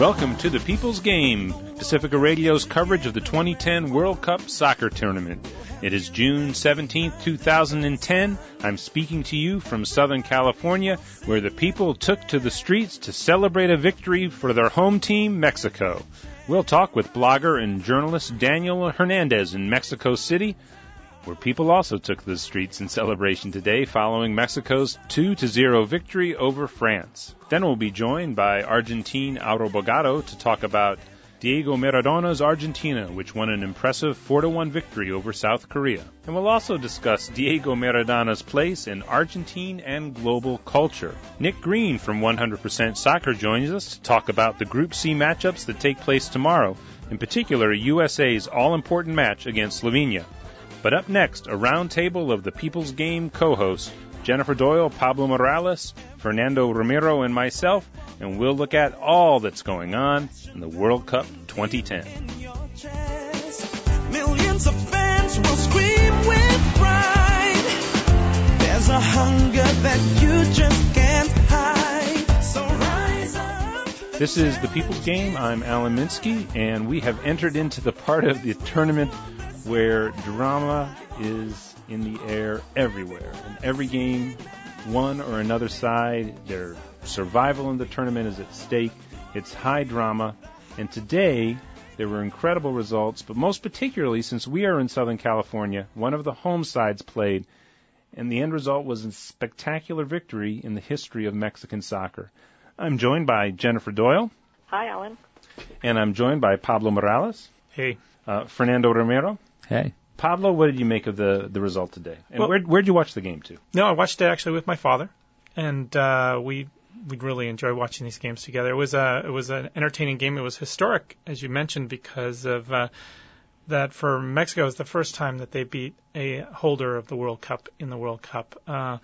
Welcome to the People's Game, Pacifica Radio's coverage of the 2010 World Cup Soccer Tournament. It is June 17, 2010. I'm speaking to you from Southern California, where the people took to the streets to celebrate a victory for their home team, Mexico. We'll talk with blogger and journalist Daniel Hernandez in Mexico City, where people also took to the streets in celebration today following Mexico's 2-0 victory over France. Then we'll be joined by Argentine Auro Bogado to talk about Diego Maradona's Argentina, which won an impressive 4-1 victory over South Korea. And we'll also discuss Diego Maradona's place in Argentine and global culture. Nick Green from 100% Soccer joins us to talk about the Group C matchups that take place tomorrow, in particular USA's all-important match against Slovenia. But up next, a roundtable of the People's Game co-hosts, Jennifer Doyle, Pablo Morales, Fernando Romero, and myself, and we'll look at all that's going on in the World Cup 2010. Millions of fans will scream with pride. There's a hunger that you just can't hide. So rise up. This is the People's Game. I'm Alan Minsky, and we have entered into the part of the tournament where drama is in the air everywhere. In every game, one or another side, their survival in the tournament is at stake. It's high drama. And today, there were incredible results, but most particularly since we are in Southern California, one of the home sides played, and the end result was a spectacular victory in the history of Mexican soccer. I'm joined by Jennifer Doyle. Hi, Alan. And I'm joined by Pablo Morales. Hey. Fernando Romero. Hey. Pablo, what did you make of the result today? And well, where'd you watch the game to? No, I watched it actually with my father, and we really enjoy watching these games together. It was an entertaining game. It was historic, as you mentioned, because of that for Mexico. It was the first time that they beat a holder of the World Cup in the World Cup,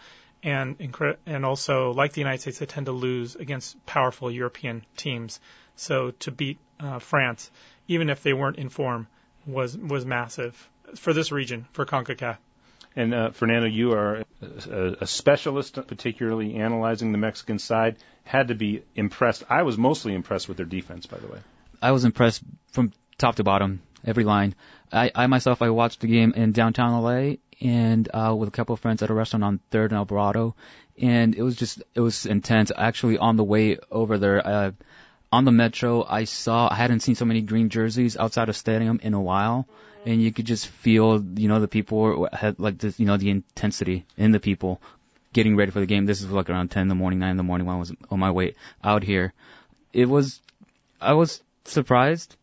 and also like the United States, they tend to lose against powerful European teams. So to beat France, even if they weren't in form, was massive for this region, for CONCACAF. And Fernando, you are a specialist, particularly analyzing the Mexican side. Had to be impressed. I was mostly impressed with their defense, by the way. I was impressed from top to bottom, every line. I myself watched the game in downtown LA and with a couple of friends at a restaurant on 3rd and Alvarado, and it was intense. Actually, on the way over there, on the metro, I hadn't seen so many green jerseys outside of stadium in a while, and you could just feel, the people had like this, the intensity in the people getting ready for the game. This is like around 10 in the morning, 9 in the morning when I was on my way out here. I was surprised.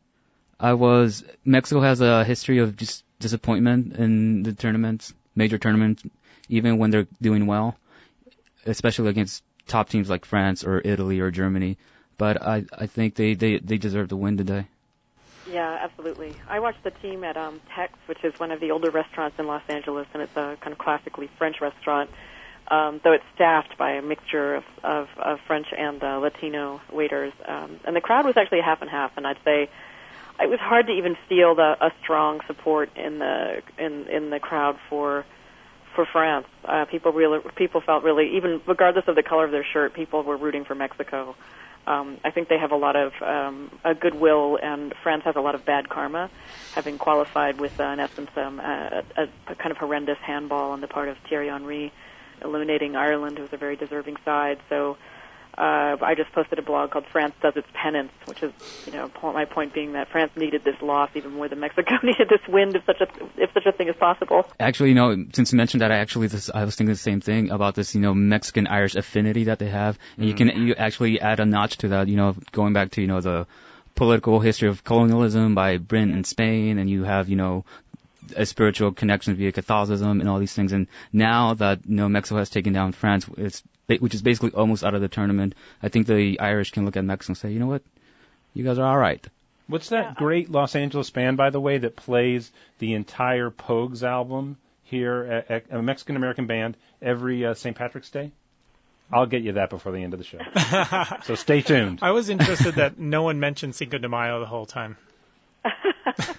Mexico has a history of just disappointment in the tournaments, major tournaments, even when they're doing well, especially against top teams like France or Italy or Germany. But I think they deserve to win today. Yeah, absolutely. I watched the team at Tex, which is one of the older restaurants in Los Angeles, and it's a kind of classically French restaurant, though it's staffed by a mixture of French and Latino waiters. And the crowd was actually a half and half, and I'd say it was hard to even feel a strong support in the crowd for France. People felt really, even regardless of the color of their shirt, people were rooting for Mexico. I think they have a lot of a goodwill, and France has a lot of bad karma, having qualified with, in essence, a kind of horrendous handball on the part of Thierry Henry, eliminating Ireland, who was a very deserving side. So I just posted a blog called France Does Its Penance, which is, my point being that France needed this loss even more than Mexico needed this win, if such a thing is possible. Actually, since you mentioned that, I was thinking the same thing about this, Mexican-Irish affinity that they have. And you actually add a notch to that, going back to, the political history of colonialism by Britain and Spain, and you have, a spiritual connection via Catholicism and all these things. And now that, Mexico has taken down France, which is basically almost out of the tournament, I think the Irish can look at Mexico and say, you know what, you guys are all right. What's that great Los Angeles band, by the way, that plays the entire Pogues album here, a Mexican-American band, every St. Patrick's Day? I'll get you that before the end of the show. So stay tuned. I was interested that no one mentioned Cinco de Mayo the whole time.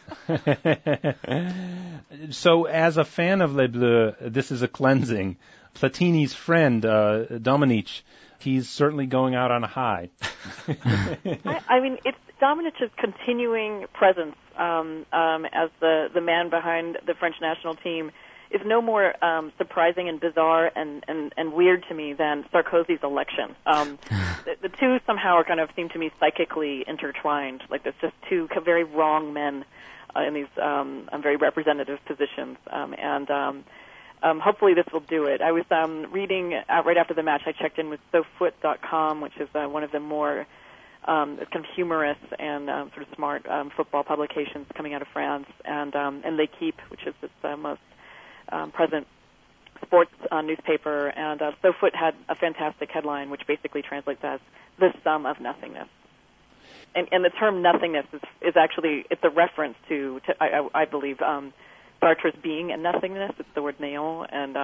So as a fan of Les Bleus, this is a cleansing Platini's friend, Dominic, he's certainly going out on a high. I mean, it's Dominic's continuing presence as the man behind the French national team is no more surprising and bizarre and weird to me than Sarkozy's election. The two somehow are kind of seem to me psychically intertwined. Like there's just two very wrong men in these very representative positions, and hopefully this will do it. I was reading right after the match. I checked in with SoFoot.com, which is one of the more kind of humorous and sort of smart football publications coming out of France, and L'Équipe, which is its most present sports newspaper, and SoFoot had a fantastic headline, which basically translates as "the sum of nothingness." And the term nothingness is actually it's a reference to I believe Sartre's being and nothingness. It's the word néant, and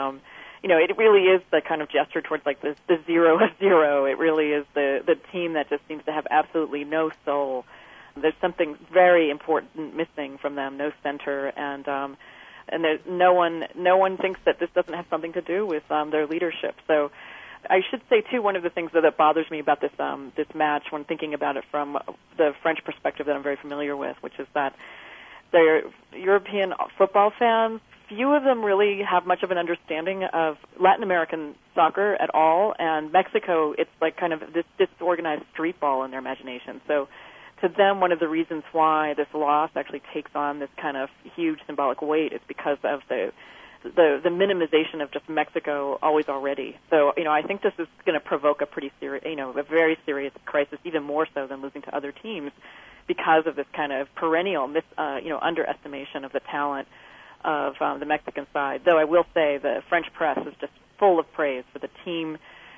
it really is the kind of gesture towards like the zero of zero. It really is the team that just seems to have absolutely no soul. There's something very important missing from them, no center, and there's no one thinks that this doesn't have something to do with their leadership. So I should say too, one of the things that bothers me about this match when thinking about it from the French perspective that I'm very familiar with, which is that they're European football fans. Few of them really have much of an understanding of Latin American soccer at all, and Mexico, it's like kind of this disorganized street ball in their imagination. So to them, one of the reasons why this loss actually takes on this kind of huge symbolic weight is because of the minimization of just Mexico already. So, I think this is going to provoke a pretty serious, a very serious crisis, even more so than losing to other teams, because of this kind of perennial, underestimation of the talent of the Mexican side. Though I will say the French press is just full of praise for the team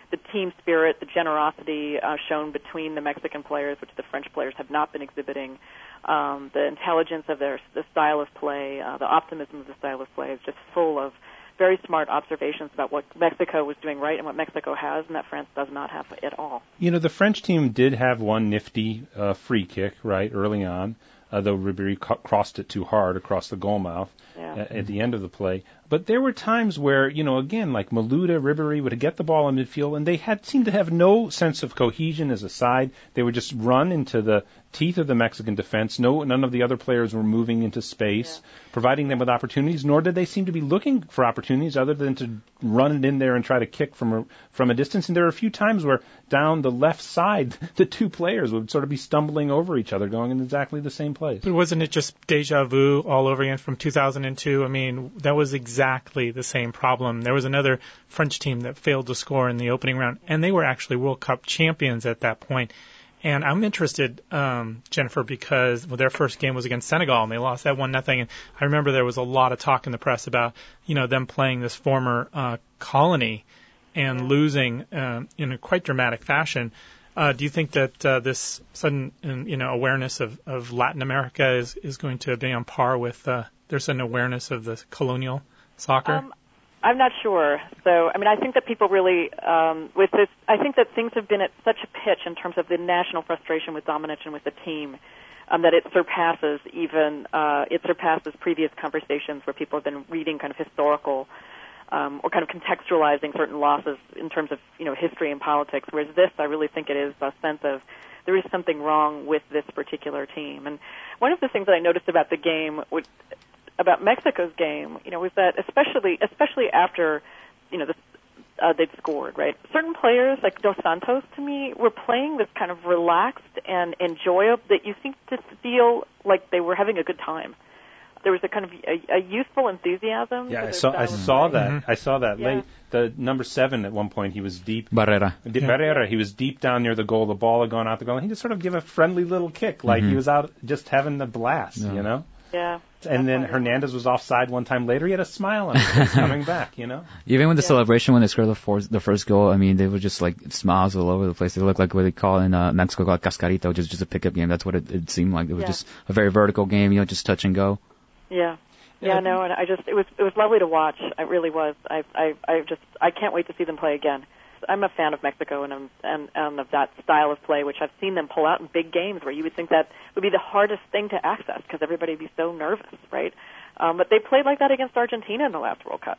spirit, the generosity shown between the Mexican players, which the French players have not been exhibiting, the intelligence of the style of play, the optimism of the style of play is just full of very smart observations about what Mexico was doing right and what Mexico has and that France does not have at all. The French team did have one nifty free kick, right, early on, though Ribéry crossed it too hard across the goal mouth at the end of the play. But there were times where, again, like Malouda, Ribéry would get the ball in midfield, and they seemed to have no sense of cohesion as a side. They would just run into the teeth of the Mexican defense. None of the other players were moving into space, providing them with opportunities, nor did they seem to be looking for opportunities other than to run it in there and try to kick from a distance. And there were a few times where down the left side, the two players would sort of be stumbling over each other, going in exactly the same place. But wasn't it just deja vu all over again from 2002? I mean, that was exactly the same problem. There was another French team that failed to score in the opening round, and they were actually World Cup champions at that point. And I'm interested, Jennifer, because their first game was against Senegal, and they lost that 1-0. And I remember there was a lot of talk in the press about, them playing this former colony and losing in a quite dramatic fashion. Do you think that this sudden, awareness of Latin America is going to be on par with their sudden awareness of the colonial soccer? I'm not sure. So, I think that people really, with this, I think that things have been at such a pitch in terms of the national frustration with Dominic and with the team that it surpasses previous conversations where people have been reading kind of historical or kind of contextualizing certain losses in terms of, history and politics, whereas this, I really think it is a sense of there is something wrong with this particular team. And one of the things that I noticed about the game about Mexico's game, was that especially after, they'd scored, right? Certain players, like Dos Santos, to me, were playing this kind of relaxed and enjoyable, that you seem to feel like they were having a good time. There was a kind of a youthful enthusiasm. Yeah, I saw that. Mm-hmm. I saw that late. The number 7 at one point, he was deep. Barrera. He was deep down near the goal. The ball had gone out the goal. And he just sort of gave a friendly little kick, like he was out just having the blast, Yeah. And then Hernandez was offside one time later. He had a smile on his face coming back, Even with the celebration when they scored the first goal, they were just like smiles all over the place. They looked like what they call in Mexico called cascarita, which is just a pickup game. That's what it seemed like. It was just a very vertical game, just touch and go. Yeah. And it was lovely to watch. It really was. I can't wait to see them play again. I'm a fan of Mexico and of that style of play, which I've seen them pull out in big games where you would think that would be the hardest thing to access because everybody would be so nervous, right? But they played like that against Argentina in the last World Cup.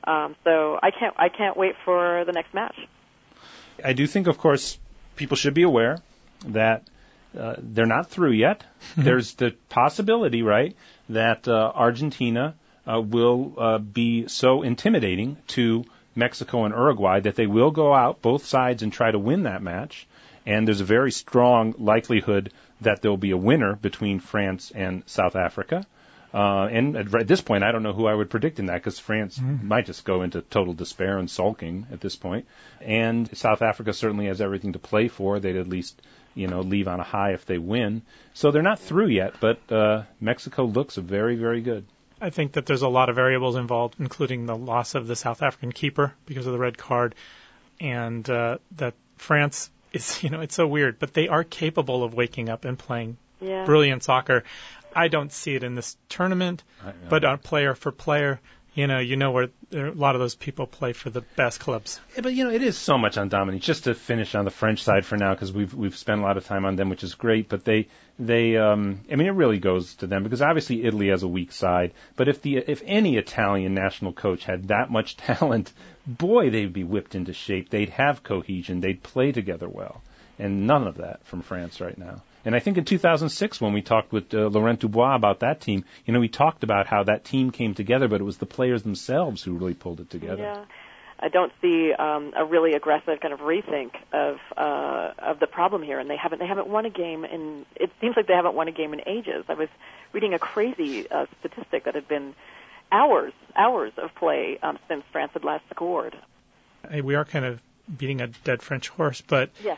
So I can't wait for the next match. I do think, of course, people should be aware that they're not through yet. There's the possibility, right, that Argentina will be so intimidating to Mexico and Uruguay that they will go out both sides and try to win that match. And there's a very strong likelihood that there'll be a winner between France and South Africa. And at this point, I don't know who I would predict in that, because France might just go into total despair and sulking at this point. And South Africa certainly has everything to play for. They'd at least, leave on a high if they win. So they're not through yet, but Mexico looks very, very good. I think that there's a lot of variables involved, including the loss of the South African keeper because of the red card, and that France is, it's so weird, but they are capable of waking up and playing brilliant soccer. I don't see it in this tournament, but on player for player, where a lot of those people play for the best clubs. Yeah, but it is so much on Dominique. Just to finish on the French side for now, because we've spent a lot of time on them, which is great. But it really goes to them, because obviously Italy has a weak side. But if any Italian national coach had that much talent, boy, they'd be whipped into shape. They'd have cohesion. They'd play together well, and none of that from France right now. And I think in 2006, when we talked with Laurent Dubois about that team, we talked about how that team came together, but it was the players themselves who really pulled it together. Yeah, I don't see a really aggressive kind of rethink of the problem here, and they haven't won a game in. It seems like they haven't won a game in ages. I was reading a crazy statistic that had been hours of play since France had last scored. Hey, we are kind of beating a dead French horse, but. Yes.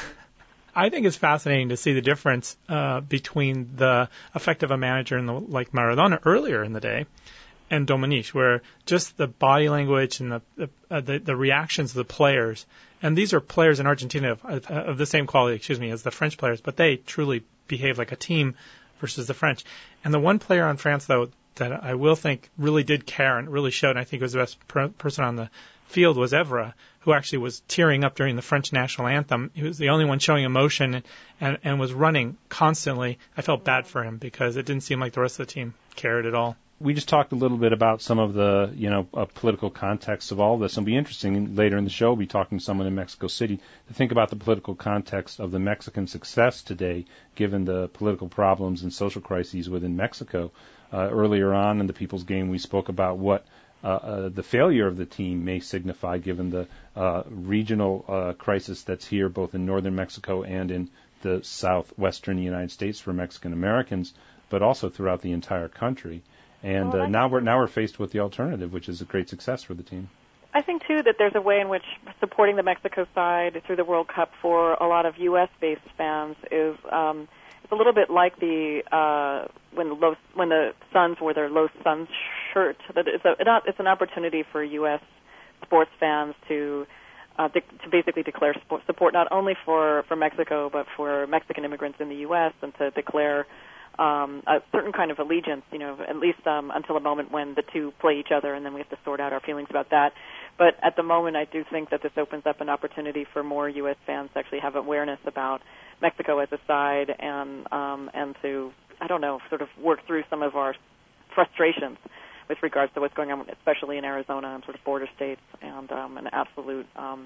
I think it's fascinating to see the difference between the effect of a manager like Maradona earlier in the day and Dominique, where just the body language and the reactions of the players, and these are players in Argentina of the same quality, as the French players, but they truly behave like a team versus the French. And the one player on France, though, that I will think really did care and really showed, and I think was the best person on the field, was Evra, who actually was tearing up during the French national anthem. He was the only one showing emotion and was running constantly. I felt bad for him because it didn't seem like the rest of the team cared at all. We just talked a little bit about some of the, political context of all this. It'll be interesting later in the show. We'll be talking to someone in Mexico City to think about the political context of the Mexican success today, given the political problems and social crises within Mexico. Earlier on in the People's Game, we spoke about what the failure of the team may signify, given the regional crisis that's here, both in northern Mexico and in the southwestern United States for Mexican Americans, but also throughout the entire country. And now we're faced with the alternative, which is a great success for the team. I think too that there's a way in which supporting the Mexico side through the World Cup for a lot of U.S.-based fans is it's a little bit like when the Suns wore their Los Suns shirt. That it's an opportunity for U.S. sports fans to basically declare support not only for Mexico but for Mexican immigrants in the U.S. and to declare a certain kind of allegiance, at least until a moment when the two play each other, and then we have to sort out our feelings about that. But at the moment, I do think that this opens up an opportunity for more U.S. fans to actually have awareness about Mexico as a side and to, sort of work through some of our frustrations with regards to what's going on, especially in Arizona and sort of border states, and an absolute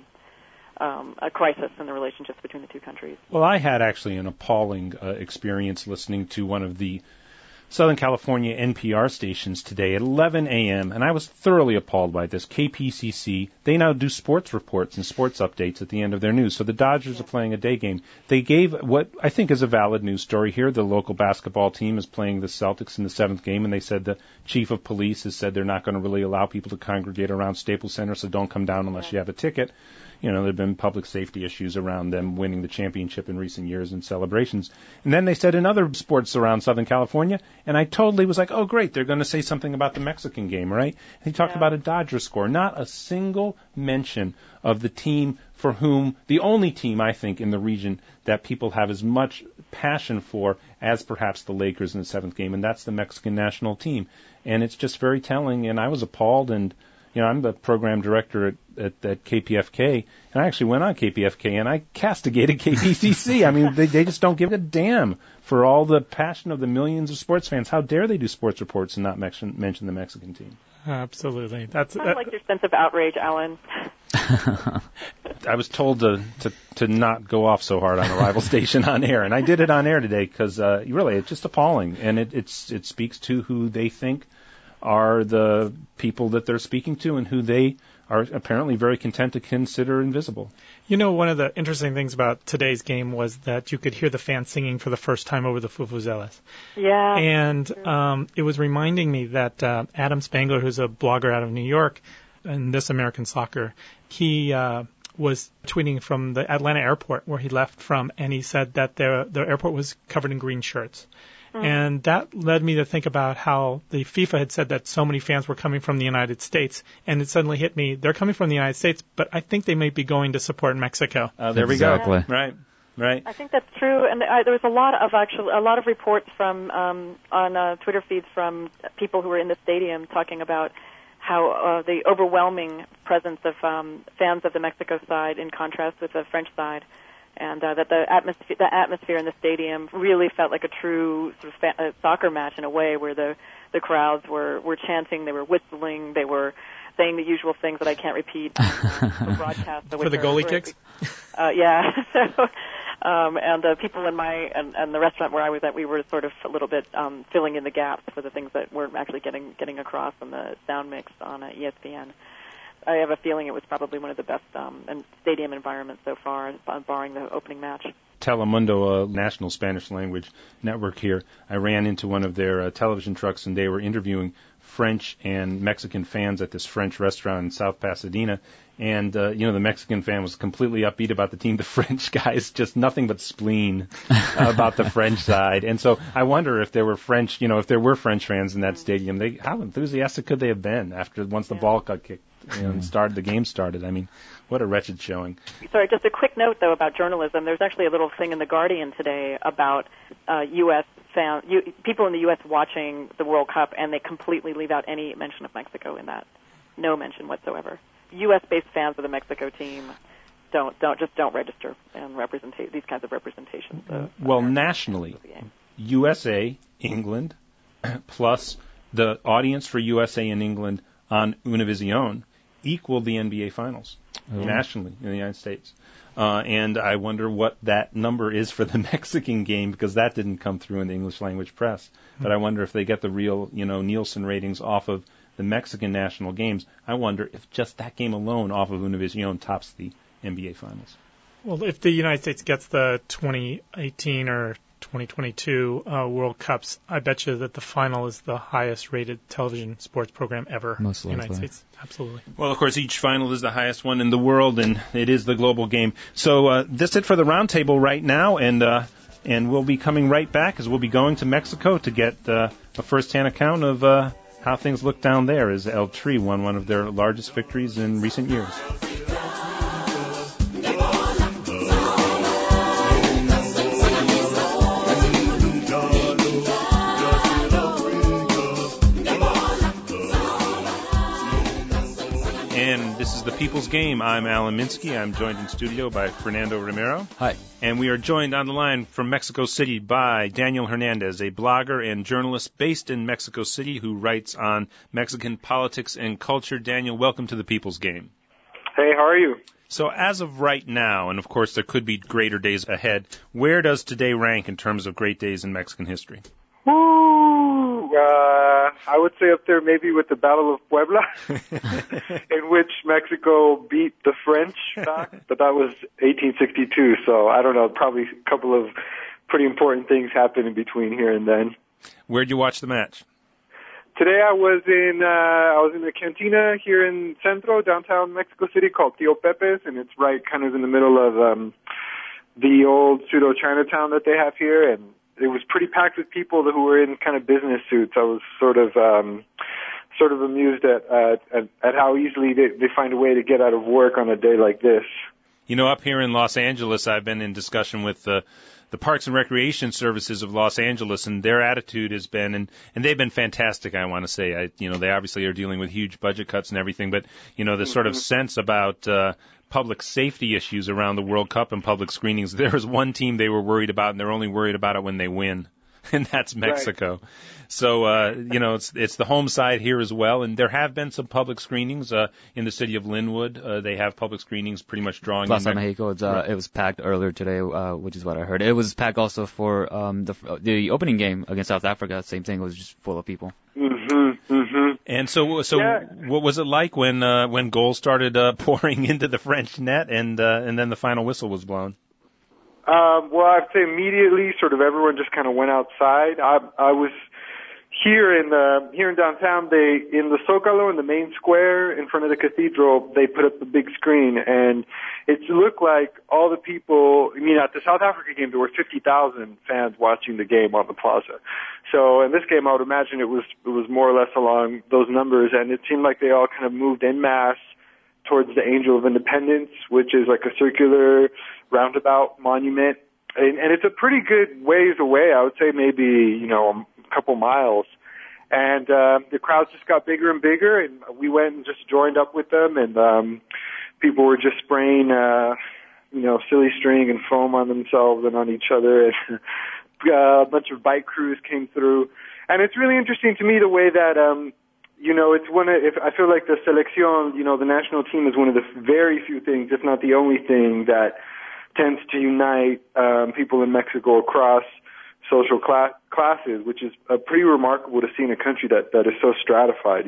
a crisis in the relationships between the two countries. Well, I had actually an appalling experience listening to one of the Southern California NPR stations today at 11 a.m., and I was thoroughly appalled by this. KPCC, they now do sports reports and sports updates at the end of their news. So the Dodgers are playing a day game. They gave what I think is a valid news story here. The local basketball team is playing the Celtics in the seventh game, and they said the chief of police has said they're not going to really allow people to congregate around Staples Center, so don't come down unless you have a ticket. There have been public safety issues around them winning the championship in recent years and celebrations. And then they said in other sports around Southern California, and I totally was like, oh, great, they're going to say something about the Mexican game, right? And he talked about a Dodgers score. Not a single mention of the team for whom, the only team, I think, in the region that people have as much passion for as perhaps the Lakers in the seventh game, and that's the Mexican national team. And it's just very telling, and I was appalled, and I'm the program director at KPFK, and I actually went on KPFK and I castigated KPCC. I mean, they just don't give a damn for all the passion of the millions of sports fans. How dare they do sports reports and not mention the Mexican team? Absolutely. Sounds like your sense of outrage, Alan. I was told to not go off so hard on a rival station on air, and I did it on air today because really it's just appalling, and it speaks to who they think are the people that they're speaking to and who they are apparently very content to consider invisible. One of the interesting things about today's game was that you could hear the fans singing for the first time over the Vuvuzelas. Yeah. And it was reminding me that Adam Spangler, who's a blogger out of New York, and This American Soccer, he was tweeting from the Atlanta airport where he left from, and he said that the airport was covered in green shirts. And that led me to think about how the FIFA had said that so many fans were coming from the United States, and it suddenly hit me, they're coming from the United States, but I think they may be going to support Mexico. There we go. Right. I think that's true, and there was a lot of reports from on Twitter feeds from people who were in the stadium talking about how the overwhelming presence of fans of the Mexico side in contrast with the French side. And that the atmosphere in the stadium really felt like a true sort of soccer match in a way, where the crowds were chanting, they were whistling, they were saying the usual things that I can't repeat on the broadcast. For the goalie kicks? Yeah. So, and the people in and the restaurant where I was at, we were sort of a little bit filling in the gaps for the things that weren't actually getting across on the sound mix on ESPN. I have a feeling it was probably one of the best stadium environments so far, barring the opening match. Telemundo, a national Spanish language network here, I ran into one of their television trucks, and they were interviewing French and Mexican fans at this French restaurant in South Pasadena. And, the Mexican fan was completely upbeat about the team. The French guys, just nothing but spleen about the French side. And so I wonder if there were French fans in that stadium, how enthusiastic could they have been once the ball got kicked and the game started? I mean, what a wretched showing. Sorry, just a quick note, though, about journalism. There's actually a little thing in The Guardian today about U.S. people in the U.S. watching the World Cup, and they completely leave out any mention of Mexico in that. No mention whatsoever. U.S.-based fans of the Mexico team don't register and these kinds of representations. Well, nationally, USA, England, plus the audience for USA and England on Univision equaled the NBA Finals nationally in the United States. And I wonder what that number is for the Mexican game, because that didn't come through in the English language press. But I wonder if they get the real, Nielsen ratings off of the Mexican national games. I wonder if just that game alone off of Univision tops the NBA Finals. Well, if the United States gets the 2018 or 2022 World Cups, I bet you that the final is the highest-rated television sports program ever in the United States. Absolutely. Well, of course, each final is the highest one in the world, and it is the global game. So that's it for the roundtable right now, and we'll be coming right back, as we'll be going to Mexico to get a first-hand account of how things look down there, as El Tri won one of their largest victories in recent years. And this is the People's Game. I'm Alan Minsky. I'm joined in studio by Fernando Romero. Hi. And we are joined on the line from Mexico City by Daniel Hernandez, a blogger and journalist based in Mexico City who writes on Mexican politics and culture. Daniel, welcome to the People's Game. Hey, how are you? So as of right now, and of course there could be greater days ahead, where does today rank in terms of great days in Mexican history? I would say up there maybe with the Battle of Puebla, in which Mexico beat the French back, but that was 1862, so I don't know, probably a couple of pretty important things happened in between here and then. Where'd you watch the match? Today I was in a cantina here in Centro, downtown Mexico City, called Tío Pepe's, and it's right kind of in the middle of the old pseudo Chinatown that they have here, and it was pretty packed with people who were in kind of business suits. I was sort of amused at how easily they find a way to get out of work on a day like this. You know, up here in Los Angeles, I've been in discussion with the Parks and Recreation Services of Los Angeles, and their attitude has been, and they've been fantastic, I want to say. They obviously are dealing with huge budget cuts and everything, but, the sort of sense about public safety issues around the World Cup and public screenings. There was one team they were worried about, and they're only worried about it when they win. And that's Mexico. Right. So, it's the home side here as well. And there have been some public screenings in the city of Linwood. They have public screenings pretty much drawing Plaza Mexico. It was packed earlier today, which is what I heard. It was packed also for the opening game against South Africa. Same thing. It was just full of people. Mm-hmm. Mm-hmm. And so what was it like when goals started pouring into the French net and then the final whistle was blown? Well, I'd say immediately, sort of everyone just kind of went outside. I was here in downtown. In the Zócalo, in the main square in front of the cathedral, they put up the big screen, and it looked like all the people. I mean, at the South Africa game, there were 50,000 fans watching the game on the plaza. So in this game, I would imagine it was more or less along those numbers, and it seemed like they all kind of moved en masse towards the Angel of Independence, which is like a circular roundabout monument. And it's a pretty good ways away. I would say maybe, a couple miles. And the crowds just got bigger and bigger, and we went and just joined up with them, and people were just spraying, silly string and foam on themselves and on each other. And a bunch of bike crews came through. And it's really interesting to me the way that it's I feel like the selección, the national team is one of the very few things, if not the only thing, that tends to unite people in Mexico across social classes, which is pretty remarkable to see in a country that is so stratified,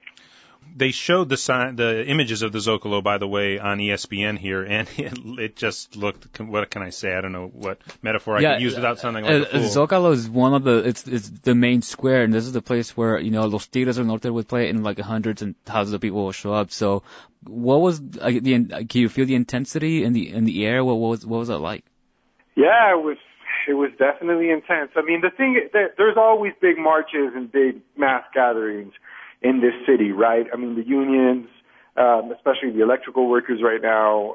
They showed the images of the Zócalo, by the way, on ESPN here, and it just looked, what can I say? I don't know what metaphor I could use without sounding like a fool. Zócalo is one of it's the main square, and this is the place where, Los Tigres del Norte would play, and like hundreds and thousands of people will show up. So what was, can you feel the intensity in the air? What was it like? Yeah, it was definitely intense. I mean, the thing is that there's always big marches and big mass gatherings in this city, right? I mean, the unions, especially the electrical workers right now,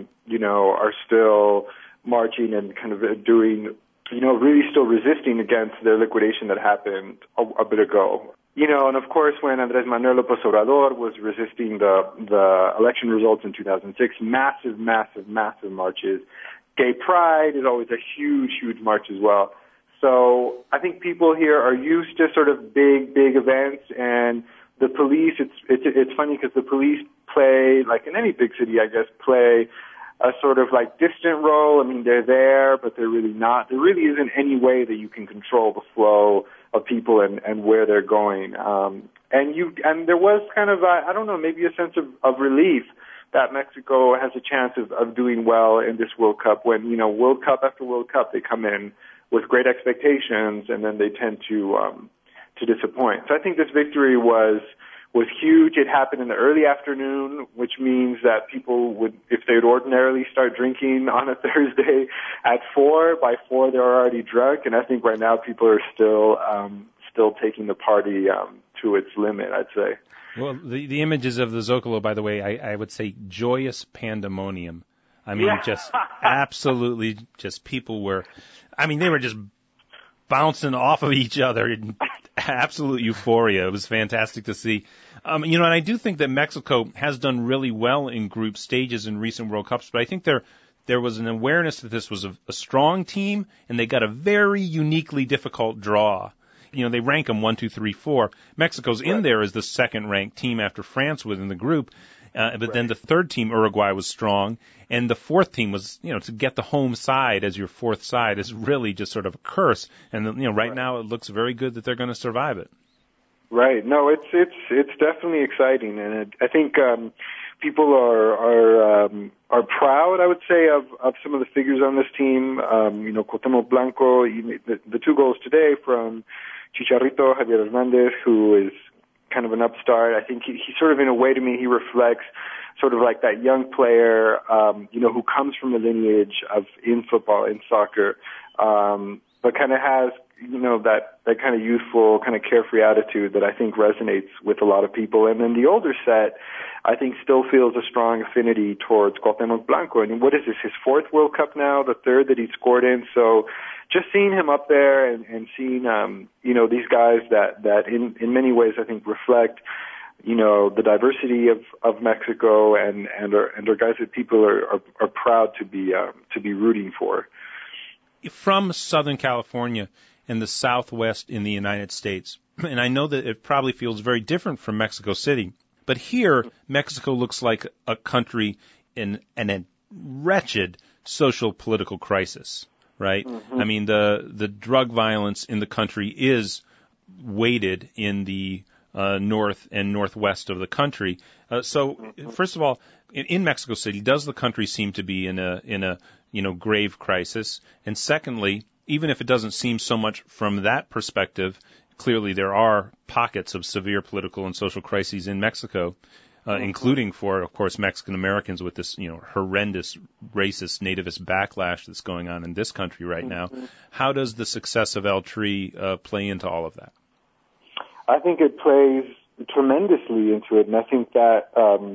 are still marching and kind of doing, really still resisting against the liquidation that happened a bit ago. And of course, when Andrés Manuel López Obrador was resisting the election results in 2006, massive marches. Gay Pride is always a huge march as well. So I think people here are used to sort of big events, and the police, it's funny because the police play, like in any big city, I guess, play a sort of like distant role. I mean, they're there, but they're really not. There really isn't any way that you can control the flow of people and where they're going. And there was kind of, I don't know, maybe a sense of relief that Mexico has a chance of doing well in this World Cup when, World Cup after World Cup, they come in with great expectations, and then they tend to disappoint. So I think this victory was huge. It happened in the early afternoon, which means that people would, if they would ordinarily start drinking on a Thursday at 4, by 4 they're already drunk. And I think right now people are still taking the party to its limit, I'd say. Well, the images of the Zócalo, by the way, I would say joyous pandemonium. I mean, just absolutely, just people were, they were just bouncing off of each other in absolute euphoria. It was fantastic to see. And I do think that Mexico has done really well in group stages in recent World Cups, but I think there was an awareness that this was a strong team, and they got a very uniquely difficult draw. They rank them 1, 2, 3, 4. Mexico's in there as the second-ranked team after France within the group. But then the third team, Uruguay, was strong. And the fourth team was, to get the home side as your fourth side is really just sort of a curse. And, right now it looks very good that they're going to survive it. Right. No, it's definitely exciting. And I think people are proud, I would say, of some of the figures on this team. Cuauhtémoc Blanco, the 2 goals today from Chicharito, Javier Hernández, who is kind of an upstart. I think he sort of, in a way, to me, he reflects sort of like that young player, who comes from the lineage in football, in soccer, but kind of has, that kind of youthful, kind of carefree attitude that I think resonates with a lot of people. And then the older set, I think still feels a strong affinity towards Cuauhtemoc Blanco. And what is this, his fourth World Cup now, the third that he scored in? So just seeing him up there and seeing, these guys that in many ways I think reflect, the diversity of Mexico and are guys that people are proud to be rooting for. From Southern California and the Southwest in the United States, and I know that it probably feels very different from Mexico City, but here Mexico looks like a country in a wretched social political crisis, right? Mm-hmm. I mean, the drug violence in the country is weighted in the north and northwest of the country. So, first of all, in Mexico City, does the country seem to be in a grave crisis? And secondly, even if it doesn't seem so much from that perspective, clearly there are pockets of severe political and social crises in Mexico, including for, of course, Mexican Americans with this, horrendous racist nativist backlash that's going on in this country right now. How does the success of El Tri play into all of that? I think it plays tremendously into it, and I think that,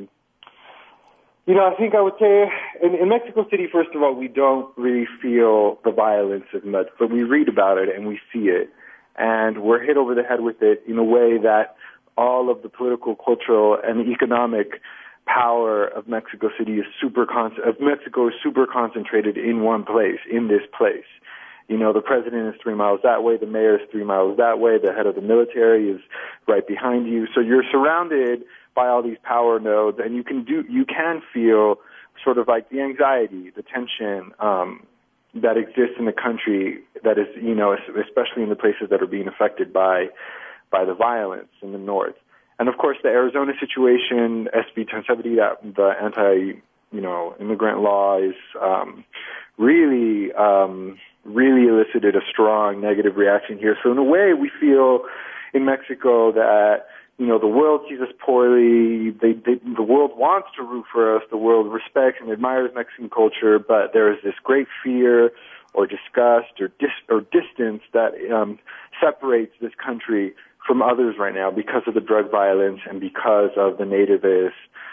I think I would say in Mexico City, first of all, we don't really feel the violence as much, but we read about it and we see it, and we're hit over the head with it in a way that all of the political, cultural, and economic power of Mexico City is super concentrated in one place, in this place. The president is 3 miles that way, the mayor is 3 miles that way, the head of the military is right behind you. So you're surrounded by all these power nodes, and you can feel sort of like the anxiety, the tension that exists in the country that is, especially in the places that are being affected by the violence in the north. And of course the Arizona situation, SB 1070, the anti-immigrant law is really elicited a strong negative reaction here. So in a way, we feel in Mexico that, the world sees us poorly. The world wants to root for us. The world respects and admires Mexican culture, but there is this great fear or disgust or distance that separates this country from others right now because of the drug violence and because of the nativist,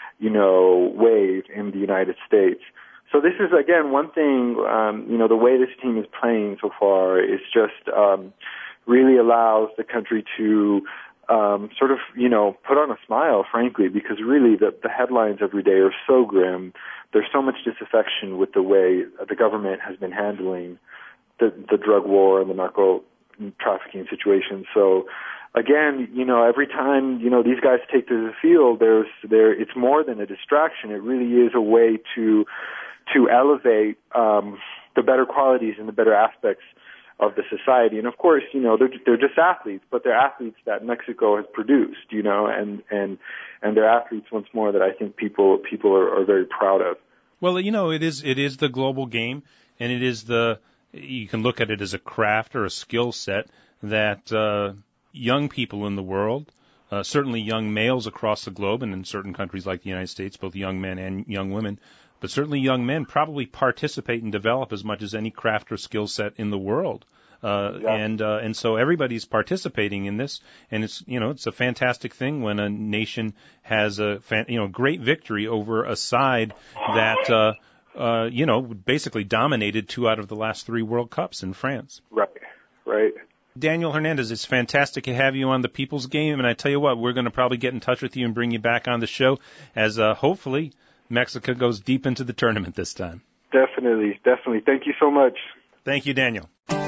wave in the United States. So this is, again, one thing, the way this team is playing so far is just really allows the country to sort of, put on a smile, frankly, because really the headlines every day are so grim. There's so much disaffection with the way the government has been handling the drug war and the narco trafficking situation. So, again, every time, these guys take to the field, it's more than a distraction. It really is a way to elevate the better qualities and the better aspects of the society. And of course, they're just athletes, but they're athletes that Mexico has produced, and they're athletes once more that I think people are very proud of. Well, it is the global game, and it is you can look at it as a craft or a skill set that young people in the world, certainly young males across the globe, and in certain countries like the United States, both young men and young women, but certainly young men probably participate and develop as much as any craft or skill set in the world. And so everybody's participating in this, and it's a fantastic thing when a nation has a great victory over a side that basically dominated 2 out of the last 3 World Cups in France. Right. Daniel Hernandez, it's fantastic to have you on the People's Game, and I tell you what, we're going to probably get in touch with you and bring you back on the show as hopefully Mexico goes deep into the tournament this time. Definitely. Thank you so much. Thank you, Daniel.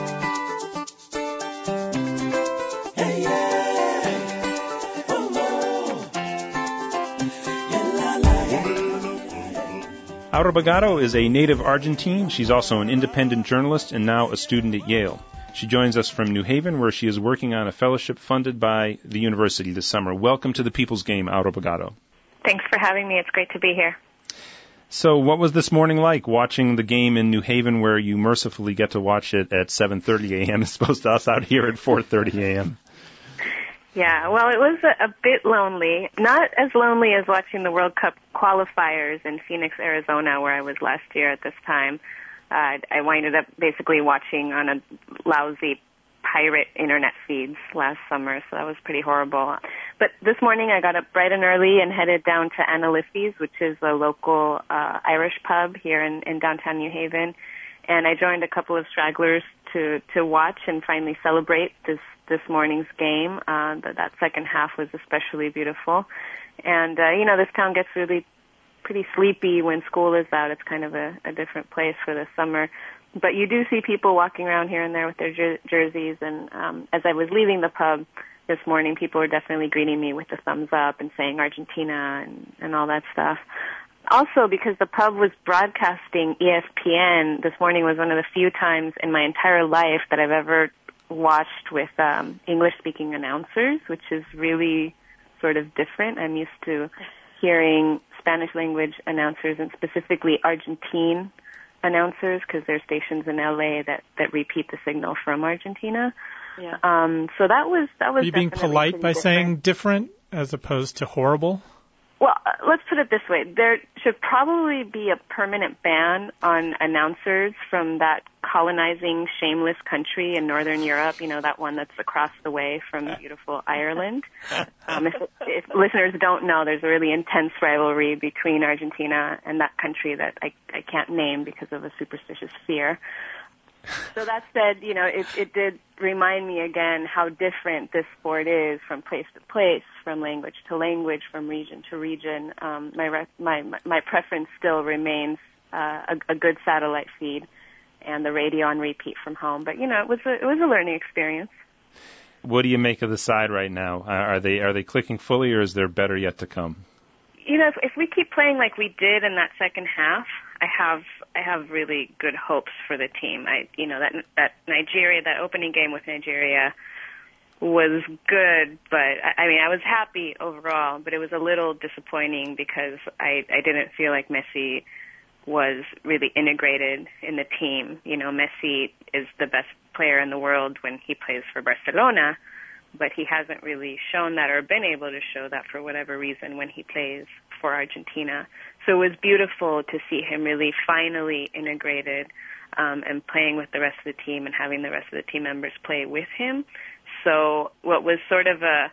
Aura Bogado is a native Argentine. She's also an independent journalist and now a student at Yale. She joins us from New Haven, where she is working on a fellowship funded by the university this summer. Welcome to the People's Game, Aura Bogado. Thanks for having me. It's great to be here. So what was this morning like, watching the game in New Haven, where you mercifully get to watch it at 7:30 a.m. as opposed to us out here at 4:30 a.m.? Yeah, well, it was a bit lonely. Not as lonely as watching the World Cup qualifiers in Phoenix, Arizona, where I was last year at this time. I winded up basically watching on a lousy pirate internet feeds last summer, so that was pretty horrible. But this morning I got up bright and early and headed down to Anna Liffey's, which is a local Irish pub here in downtown New Haven, and I joined a couple of stragglers to watch and finally celebrate this morning's game. That second half was especially beautiful. And, this town gets really pretty sleepy when school is out. It's kind of a different place for the summer. But you do see people walking around here and there with their jerseys. And as I was leaving the pub this morning, people were definitely greeting me with a thumbs up and saying Argentina and all that stuff. Also, because the pub was broadcasting ESPN, this morning was one of the few times in my entire life that I've ever watched with English-speaking announcers, which is really sort of different. I'm used to hearing Spanish-language announcers and specifically Argentine announcers because there are stations in LA that repeat the signal from Argentina. Yeah. So that was. Are you being polite by different. saying different as opposed to horrible? Well, let's put it this way. There should probably be a permanent ban on announcers from that colonizing, shameless country in Northern Europe, that one that's across the way from beautiful Ireland. If listeners don't know, there's a really intense rivalry between Argentina and that country that I can't name because of a superstitious fear. So that said, it did remind me again how different this sport is from place to place, from language to language, from region to region. My preference still remains a good satellite feed and the radio on repeat from home. But it was a learning experience. What do you make of the side right now? Are they clicking fully, or is there better yet to come? If we keep playing like we did in that second half, I have really good hopes for the team. That Nigeria, that opening game with Nigeria was good, but I was happy overall, but it was a little disappointing because I didn't feel like Messi was really integrated in the team. Messi is the best player in the world when he plays for Barcelona, but he hasn't really shown that or been able to show that for whatever reason when he plays for Argentina. So it was beautiful to see him really finally integrated and playing with the rest of the team and having the rest of the team members play with him. So what was sort of a,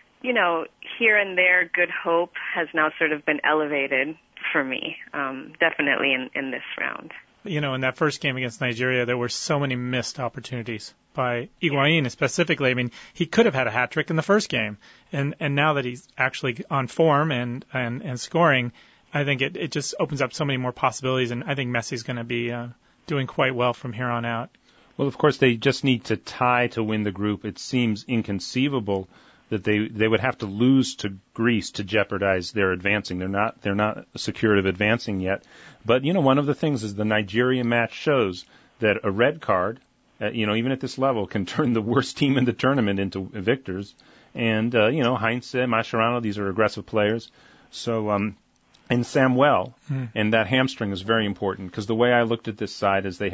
here and there good hope has now sort of been elevated for me, definitely in this round. In that first game against Nigeria, there were so many missed opportunities by Higuain specifically. I mean, he could have had a hat trick in the first game. And now that he's actually on form and scoring, I think it just opens up so many more possibilities. And I think Messi's going to be doing quite well from here on out. Well, of course, they just need to tie to win the group. It seems inconceivable that they would have to lose to Greece to jeopardize their advancing. They're not secure of advancing yet. But one of the things is the Nigeria match shows that a red card, even at this level, can turn the worst team in the tournament into victors. And Heinze, Mascherano, these are aggressive players. So and Samuel and that hamstring is very important because the way I looked at this side is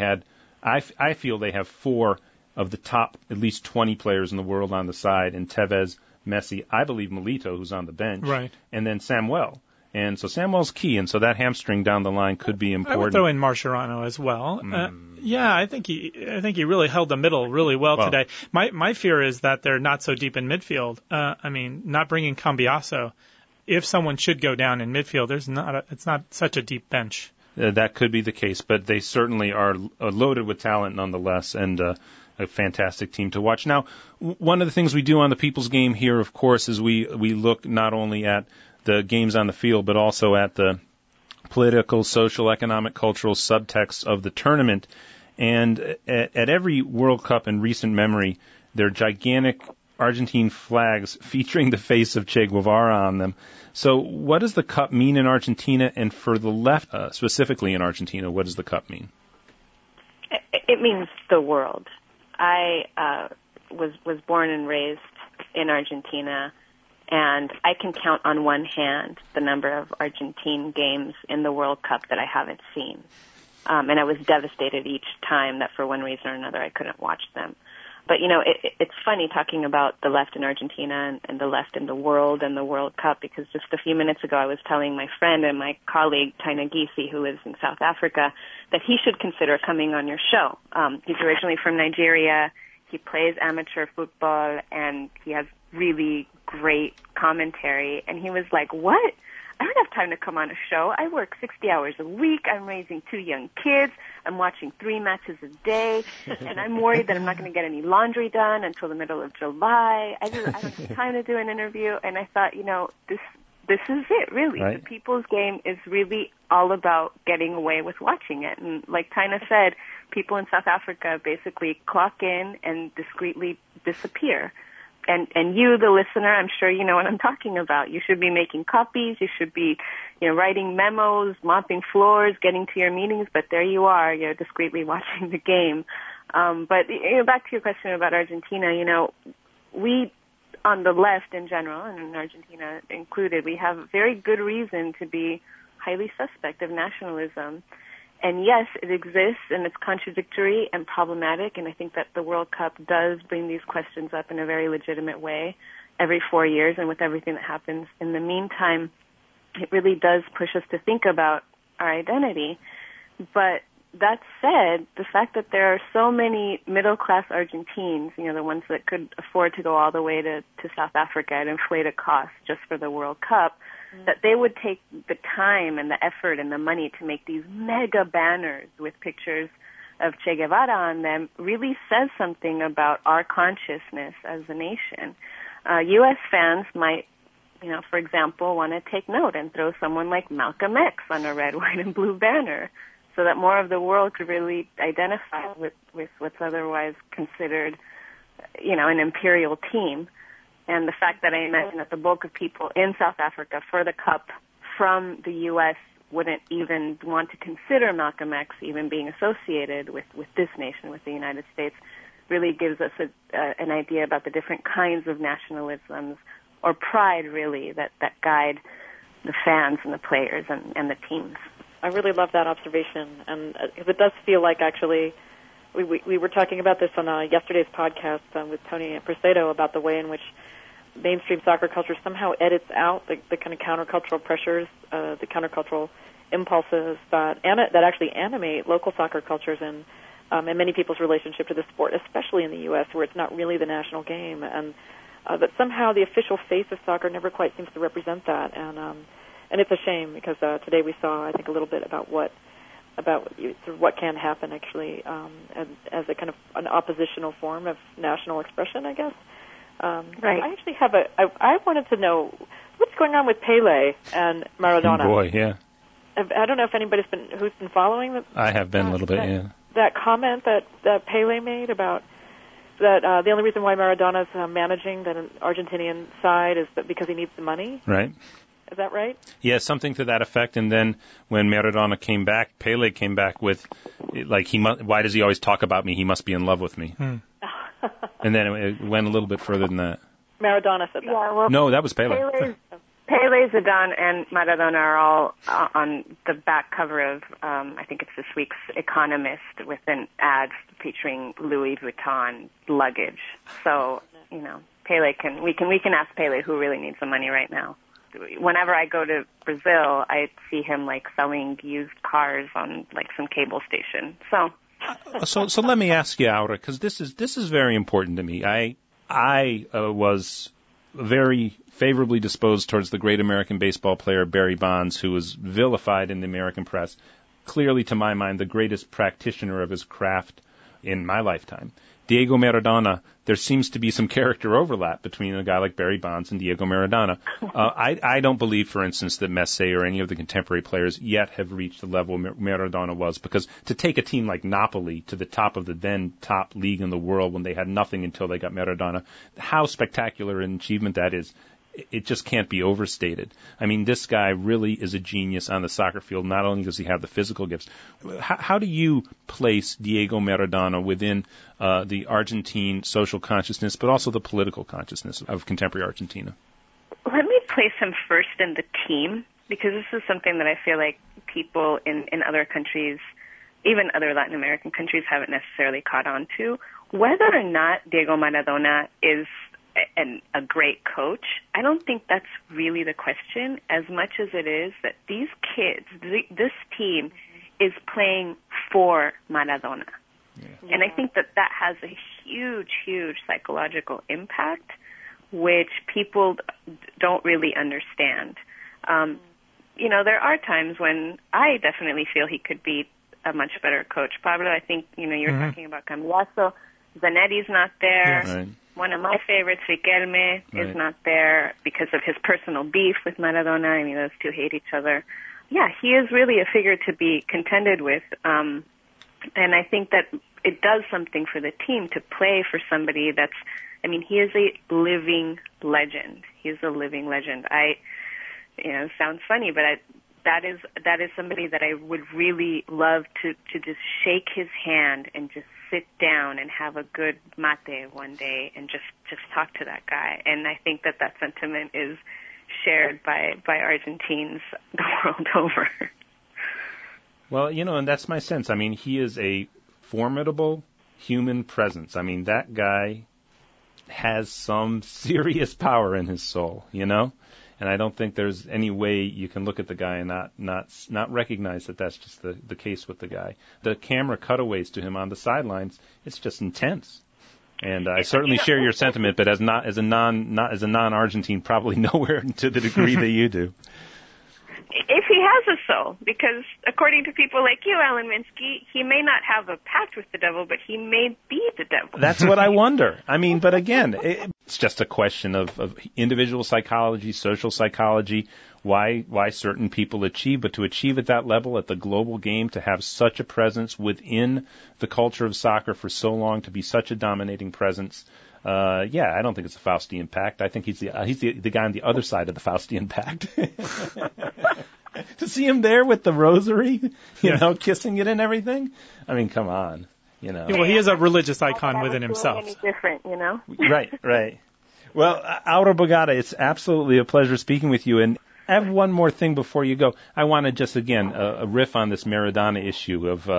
I feel they have 4 of the top at least 20 players in the world on the side, and Tevez, Messi, I believe Milito, who's on the bench, right, and then Samuel. And so Samuel's key, and so that hamstring down the line could be important. I would throw in Mascherano as well. Yeah, I think he really held the middle really well today. My fear is that they're not so deep in midfield. Not bringing Cambiasso. If someone should go down in midfield, it's not such a deep bench. That could be the case, but they certainly are loaded with talent nonetheless, and a fantastic team to watch. Now, one of the things we do on the People's Game here, of course, is we look not only at the games on the field, but also at the political, social, economic, cultural subtext of the tournament. And at every World Cup in recent memory, there are gigantic Argentine flags featuring the face of Che Guevara on them. So what does the Cup mean in Argentina? And for the left, specifically in Argentina, what does the Cup mean? It means the world. I was born and raised in Argentina, and I can count on one hand the number of Argentine games in the World Cup that I haven't seen. And I was devastated each time that for one reason or another I couldn't watch them. But, it's funny talking about the left in Argentina and the left in the world and the World Cup, because just a few minutes ago I was telling my friend and my colleague, Taina Gysi, who lives in South Africa, that he should consider coming on your show. He's originally from Nigeria. He plays amateur football, and he has really great commentary. And he was like, what? I don't have time to come on a show. I work 60 hours a week. I'm raising 2 young kids. I'm watching 3 matches a day. And I'm worried that I'm not going to get any laundry done until the middle of July. I don't have time to do an interview. And I thought, this is it, really. Right. The People's Game is really all about getting away with watching it. And like Tina said, people in South Africa basically clock in and discreetly disappear. And you, the listener, I'm sure you know what I'm talking about. You should be making copies. You should be, writing memos, mopping floors, getting to your meetings. But there you are, discreetly watching the game. But back to your question about Argentina, we on the left in general, and in Argentina included, we have very good reason to be highly suspect of nationalism. And yes, it exists, and it's contradictory and problematic, and I think that the World Cup does bring these questions up in a very legitimate way every 4 years, and with everything that happens in the meantime, it really does push us to think about our identity. But that said, the fact that there are so many middle-class Argentines, the ones that could afford to go all the way to South Africa at inflated cost just for the World Cup, that they would take the time and the effort and the money to make these mega banners with pictures of Che Guevara on them really says something about our consciousness as a nation. U.S. fans might, for example, want to take note and throw someone like Malcolm X on a red, white, and blue banner so that more of the world could really identify with what's otherwise considered, an imperial team. And the fact that I imagine that the bulk of people in South Africa for the Cup from the U.S. wouldn't even want to consider Malcolm X even being associated with this nation, with the United States, really gives us an idea about the different kinds of nationalisms or pride, really, that guide the fans and the players and the teams. I really love that observation, and it does feel like actually we were talking about this on yesterday's podcast with Tony Presedo about the way in which mainstream soccer culture somehow edits out the kind of countercultural pressures, the countercultural impulses that actually animate local soccer cultures and many people's relationship to the sport, especially in the U.S., where it's not really the national game, and that somehow the official face of soccer never quite seems to represent that, and it's a shame because today we saw, I think, a little bit about what can happen actually as a kind of an oppositional form of national expression, I guess. Right. I actually have I wanted to know what's going on with Pele and Maradona. Oh boy, yeah. I don't know if who's been following that. I have been a little bit, yeah. That comment that Pele made about that the only reason why Maradona's managing the Argentinian side is because he needs the money. Right. Is that right? Yeah, something to that effect. And then when Maradona came back, Pele came back with, why does he always talk about me? He must be in love with me. And then it went a little bit further than that. Maradona said that. Yeah, well, No, that was Pele. Pele, Zidane, and Maradona are all on the back cover of, I think it's this week's Economist, with an ad featuring Louis Vuitton luggage. So, Pele we can ask Pele who really needs the money right now. Whenever I go to Brazil, I see him selling used cars on some cable station. So let me ask you, Aura, because this is very important to me. I was very favorably disposed towards the great American baseball player Barry Bonds, who was vilified in the American press. Clearly, to my mind, the greatest practitioner of his craft in my lifetime. Diego Maradona, there seems to be some character overlap between a guy like Barry Bonds and Diego Maradona. I don't believe, for instance, that Messi or any of the contemporary players yet have reached the level Maradona was, because to take a team like Napoli to the top of the then top league in the world when they had nothing until they got Maradona, how spectacular an achievement that is. It just can't be overstated. I mean, this guy really is a genius on the soccer field. Not only does he have the physical gifts. How do you place Diego Maradona within the Argentine social consciousness, but also the political consciousness of contemporary Argentina? Let me place him first in the team, because this is something that I feel like people in other countries, even other Latin American countries, haven't necessarily caught on to. Whether or not Diego Maradona is a great coach, I don't think that's really the question, as much as it is that these kids, this team, is playing for Maradona. Yeah. And I think that has a huge, huge psychological impact, which people don't really understand. There are times when I definitely feel he could be a much better coach. Pablo, I think, you're talking about Cambiaso. Zanetti's not there. Yes. Right. One of my favorites, Riquelme, is not there because of his personal beef with Maradona. I mean, those two hate each other. Yeah, he is really a figure to be contended with. And I think that it does something for the team to play for somebody he is a living legend. He's a living legend. It sounds funny, but that is somebody that I would really love to just shake his hand and just sit down and have a good mate one day and just talk to that guy. And I think that sentiment is shared by Argentines the world over. Well, and that's my sense. I mean, he is a formidable human presence. I mean, that guy has some serious power in his soul, And I don't think there's any way you can look at the guy and not recognize that that's just the case with the guy. The camera cutaways to him on the sidelines, it's just intense. And I certainly share your sentiment, but as a non-Argentine, probably nowhere to the degree that you do. If he has a soul, because according to people like you, Alan Minsky, he may not have a pact with the devil, but he may be the devil. That's what I wonder. I mean, but again, it's just a question of individual psychology, social psychology, why certain people achieve. But to achieve at that level, at the global game, to have such a presence within the culture of soccer for so long, to be such a dominating presence, I don't think it's a Faustian pact. I think he's the guy on the other side of the Faustian pact. To see him there with the rosary, kissing it and everything. I mean, come on, Well, he is a religious icon within himself. Any different, Right. Well, Auro Bagata, it's absolutely a pleasure speaking with you. And I have one more thing before you go. I want to just again a riff on this Maradona issue of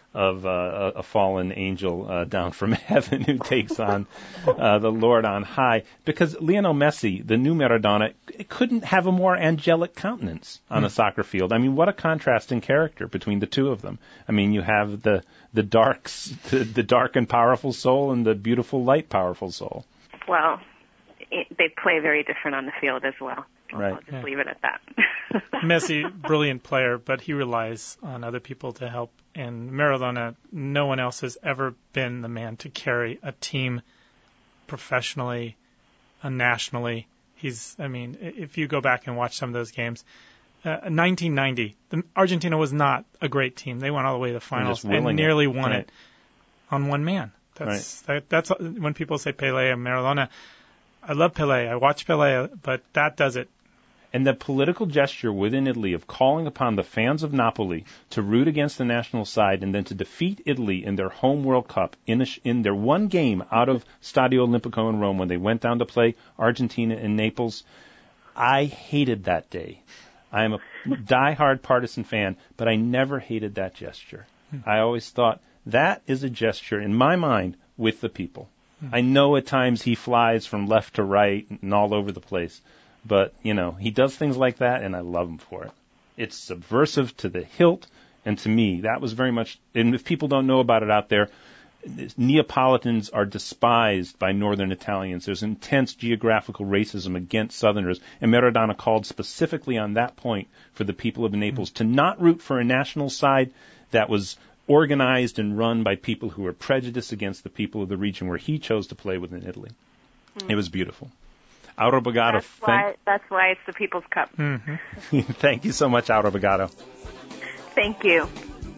a fallen angel down from heaven who takes on the Lord on high. Because Lionel Messi, the new Maradona, couldn't have a more angelic countenance on a soccer field. I mean, what a contrasting character between the two of them. I mean, you have the dark and powerful soul and the beautiful, light, powerful soul. Well, they play very different on the field as well. Right. I'll just leave it at that. Messi, brilliant player, but he relies on other people to help. And Maradona, no one else has ever been the man to carry a team professionally, nationally. If you go back and watch some of those games, 1990, Argentina was not a great team. They went all the way to the finals and nearly won it on one man. That's when people say Pelé and Maradona. I love Pelé. I watch Pelé, but that does it. And the political gesture within Italy of calling upon the fans of Napoli to root against the national side and then to defeat Italy in their home World Cup in their one game out of Stadio Olimpico in Rome when they went down to play Argentina in Naples, I hated that day. I am a diehard partisan fan, but I never hated that gesture. I always thought that is a gesture, in my mind, with the people. I know at times he flies from left to right and all over the place. But, he does things like that, and I love him for it. It's subversive to the hilt, and to me, that was very much, and if people don't know about it out there, Neapolitans are despised by northern Italians. There's intense geographical racism against Southerners, and Maradona called specifically on that point for the people of Naples to not root for a national side that was organized and run by people who were prejudiced against the people of the region where he chose to play within Italy. It was beautiful. Auro Bagata. That's why it's the People's Cup. Mm-hmm. Thank you so much, Auro Bagata. Thank you.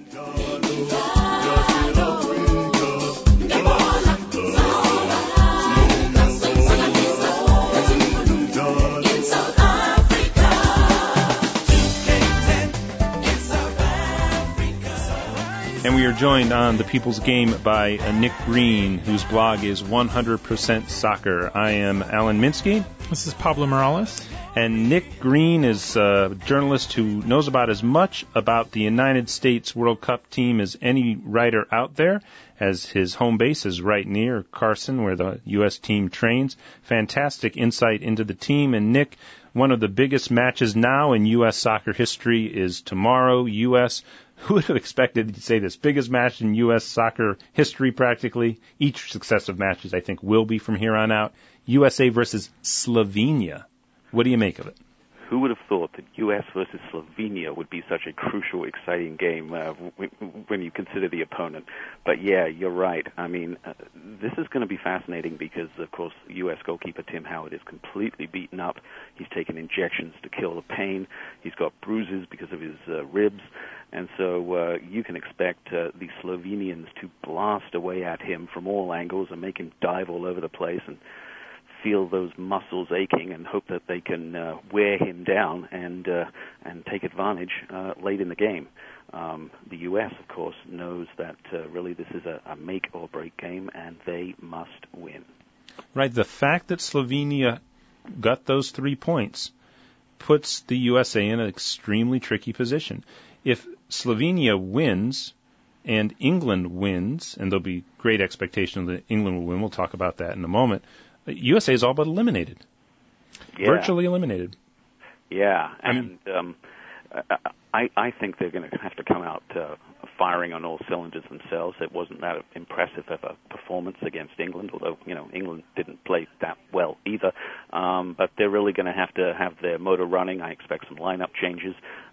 And we are joined on the People's Game by Nick Green, whose blog is 100% Soccer. I am Alan Minsky. This is Pablo Morales. And Nick Green is a journalist who knows about as much about the United States World Cup team as any writer out there, as his home base is right near Carson, where the U.S. team trains. Fantastic insight into the team. And Nick, one of the biggest matches now in U.S. soccer history is tomorrow, U.S. Who would have expected to say this biggest match in U.S. soccer history practically? Each successive matches, I think, will be from here on out. USA versus Slovenia. What do you make of it? Who would have thought that U.S. versus Slovenia would be such a crucial, exciting game when you consider the opponent? But yeah, you're right. I mean, this is going to be fascinating because, of course, U.S. goalkeeper Tim Howard is completely beaten up. He's taken injections to kill the pain. He's got bruises because of his ribs. And so you can expect the Slovenians to blast away at him from all angles and make him dive all over the place and feel those muscles aching and hope that they can wear him down and take advantage late in the game. The U.S., of course, knows that really this is a make-or-break game, and they must win. Right. The fact that Slovenia got those 3 points puts the USA in an extremely tricky position. If Slovenia wins and England wins, and there'll be great expectation that England will win, we'll talk about that in a moment, USA is all but eliminated. Yeah. Virtually eliminated. Yeah, and I think they're going to have to come out firing on all cylinders themselves. It wasn't that impressive of a performance against England, although, England didn't play that well either. But they're really going to have their motor running. I expect some lineup changes.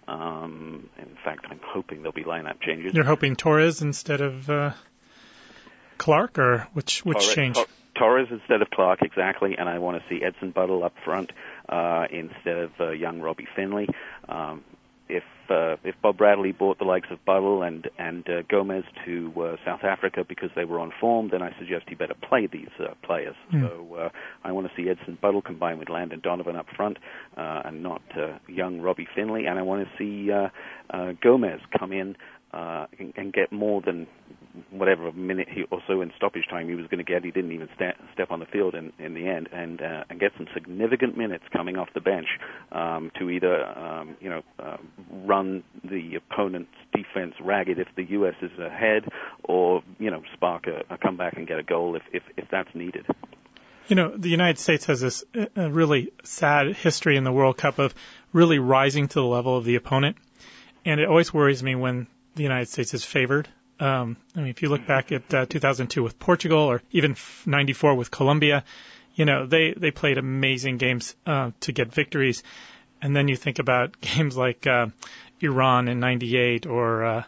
In fact, I'm hoping there'll be lineup changes. You're hoping Torres instead of Clark, or which change? Torres instead of Clark, exactly, and I want to see Edson Buddle up front instead of young Robbie Finley. If Bob Bradley bought the likes of Buddle and Gomez to South Africa because they were on form, then I suggest he better play these players. So I want to see Edson Buddle combined with Landon Donovan up front and not young Robbie Finley, and I want to see Gomez come in and get more than whatever minute or so in stoppage time he was going to get. He didn't even step on the field in the end, and get some significant minutes coming off the bench to either run the opponent's defense ragged if the U.S. is ahead, or spark a comeback and get a goal if that's needed. The United States has this really sad history in the World Cup of really rising to the level of the opponent, and it always worries me when the United States is favored. If you look back at 2002 with Portugal, or even 94 with Colombia, they played amazing games to get victories. And then you think about games like Iran in 98 or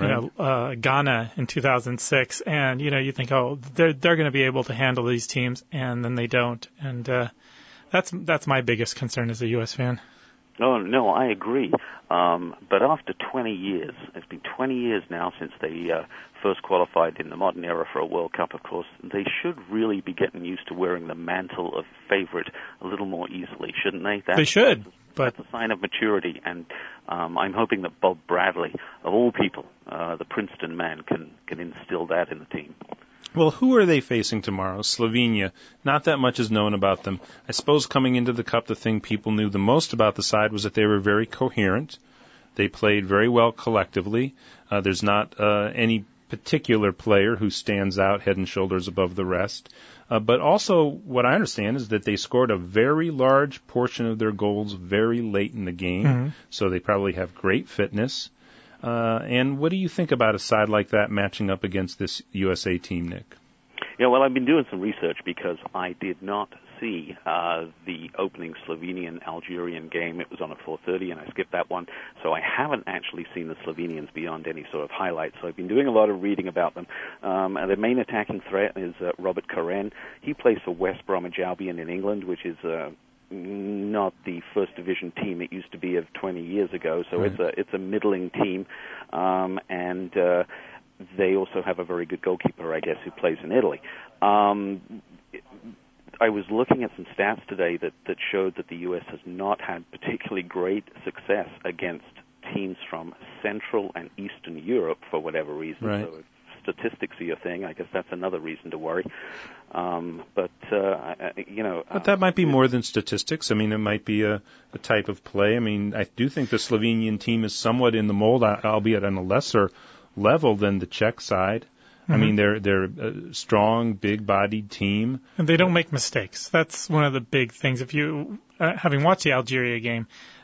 Ghana in 2006, and you think, oh, they're going to be able to handle these teams, and then they don't. And that's my biggest concern as a U.S. fan. No, I agree. But after 20 years, it's been 20 years now since they first qualified in the modern era for a World Cup, of course, they should really be getting used to wearing the mantle of favorite a little more easily, shouldn't they? They should. But that's a sign of maturity, and I'm hoping that Bob Bradley, of all people, the Princeton man, can instill that in the team. Well, who are they facing tomorrow? Slovenia. Not that much is known about them. I suppose coming into the Cup, the thing people knew the most about the side was that they were very coherent. They played very well collectively. There's not any particular player who stands out head and shoulders above the rest. But also, what I understand is that they scored a very large portion of their goals very late in the game, so they probably have great fitness. And what do you think about a side like that matching up against this USA team, Nick? Yeah, well, I've been doing some research because I did not see the opening Slovenian-Algerian game. It was on at 4:30, and I skipped that one. So I haven't actually seen the Slovenians beyond any sort of highlights. So I've been doing a lot of reading about them. And their main attacking threat is Robert Koren. He plays for West Bromwich Albion in England, which is not the first division team it used to be of 20 years ago. So it's a middling team, and they also have a very good goalkeeper, I guess, who plays in Italy. I was looking at some stats today that showed that the U.S. has not had particularly great success against teams from Central and Eastern Europe for whatever reason. Right. So if statistics are your thing, I guess that's another reason to worry. But that might be more than statistics. I mean, it might be a type of play. I mean, I do think the Slovenian team is somewhat in the mold, albeit on a lesser level than the Czech side. I mean, they're a strong, big-bodied team. And they don't make mistakes. That's one of the big things. If you, having watched the Algeria game,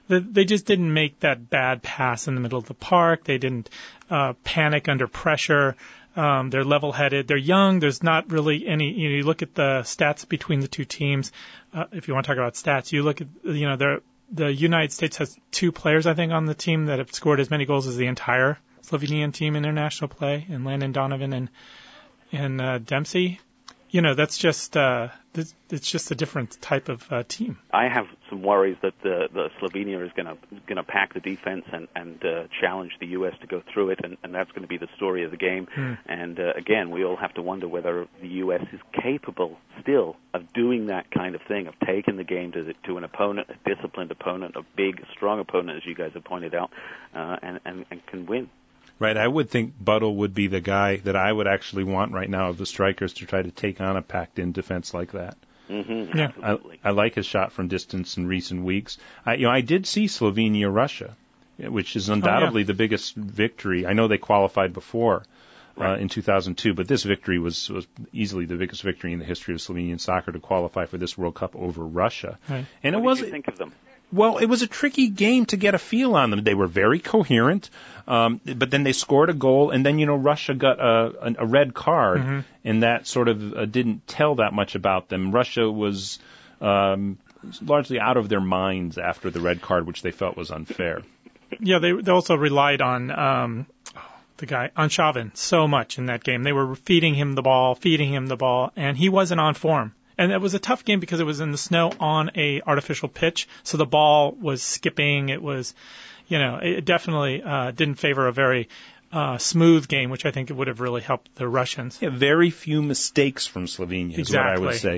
They just didn't make that bad pass in the middle of the park. They didn't panic under pressure. They're level-headed. They're young. There's not really any. You look at the stats between the two teams. If you want to talk about stats, you look at the United States has 2 players, I think, on the team that have scored as many goals as the entire Slovenian team in international play, and Landon Donovan and Dempsey. That's just it's just a different type of team. I have some worries that the Slovenia is going to pack the defense and challenge the U.S. to go through it, and that's going to be the story of the game. And again, we all have to wonder whether the U.S. is capable still of doing that kind of thing, of taking the game to an opponent, a disciplined opponent, a big, strong opponent, as you guys have pointed out, and can win. Right, I would think Buttle would be the guy that I would actually want right now of the strikers to try to take on a packed-in defense like that. Mm-hmm, yeah, absolutely. I like his shot from distance in recent weeks. I did see Slovenia-Russia, which is undoubtedly the biggest victory. I know they qualified before in 2002, but this victory was easily the biggest victory in the history of Slovenian soccer to qualify for this World Cup over Russia. Right. And what did you think of them? Well, it was a tricky game to get a feel on them. They were very coherent, but then they scored a goal, and then, Russia got a red card, and that sort of didn't tell that much about them. Russia was largely out of their minds after the red card, which they felt was unfair. Yeah, they also relied on the guy, on Chauvin, so much in that game. They were feeding him the ball, and he wasn't on form. And it was a tough game because it was in the snow on a artificial pitch, so the ball was skipping. It was, it definitely didn't favor a very smooth game, which I think it would have really helped the Russians. Yeah, very few mistakes from Slovenia is what I would say.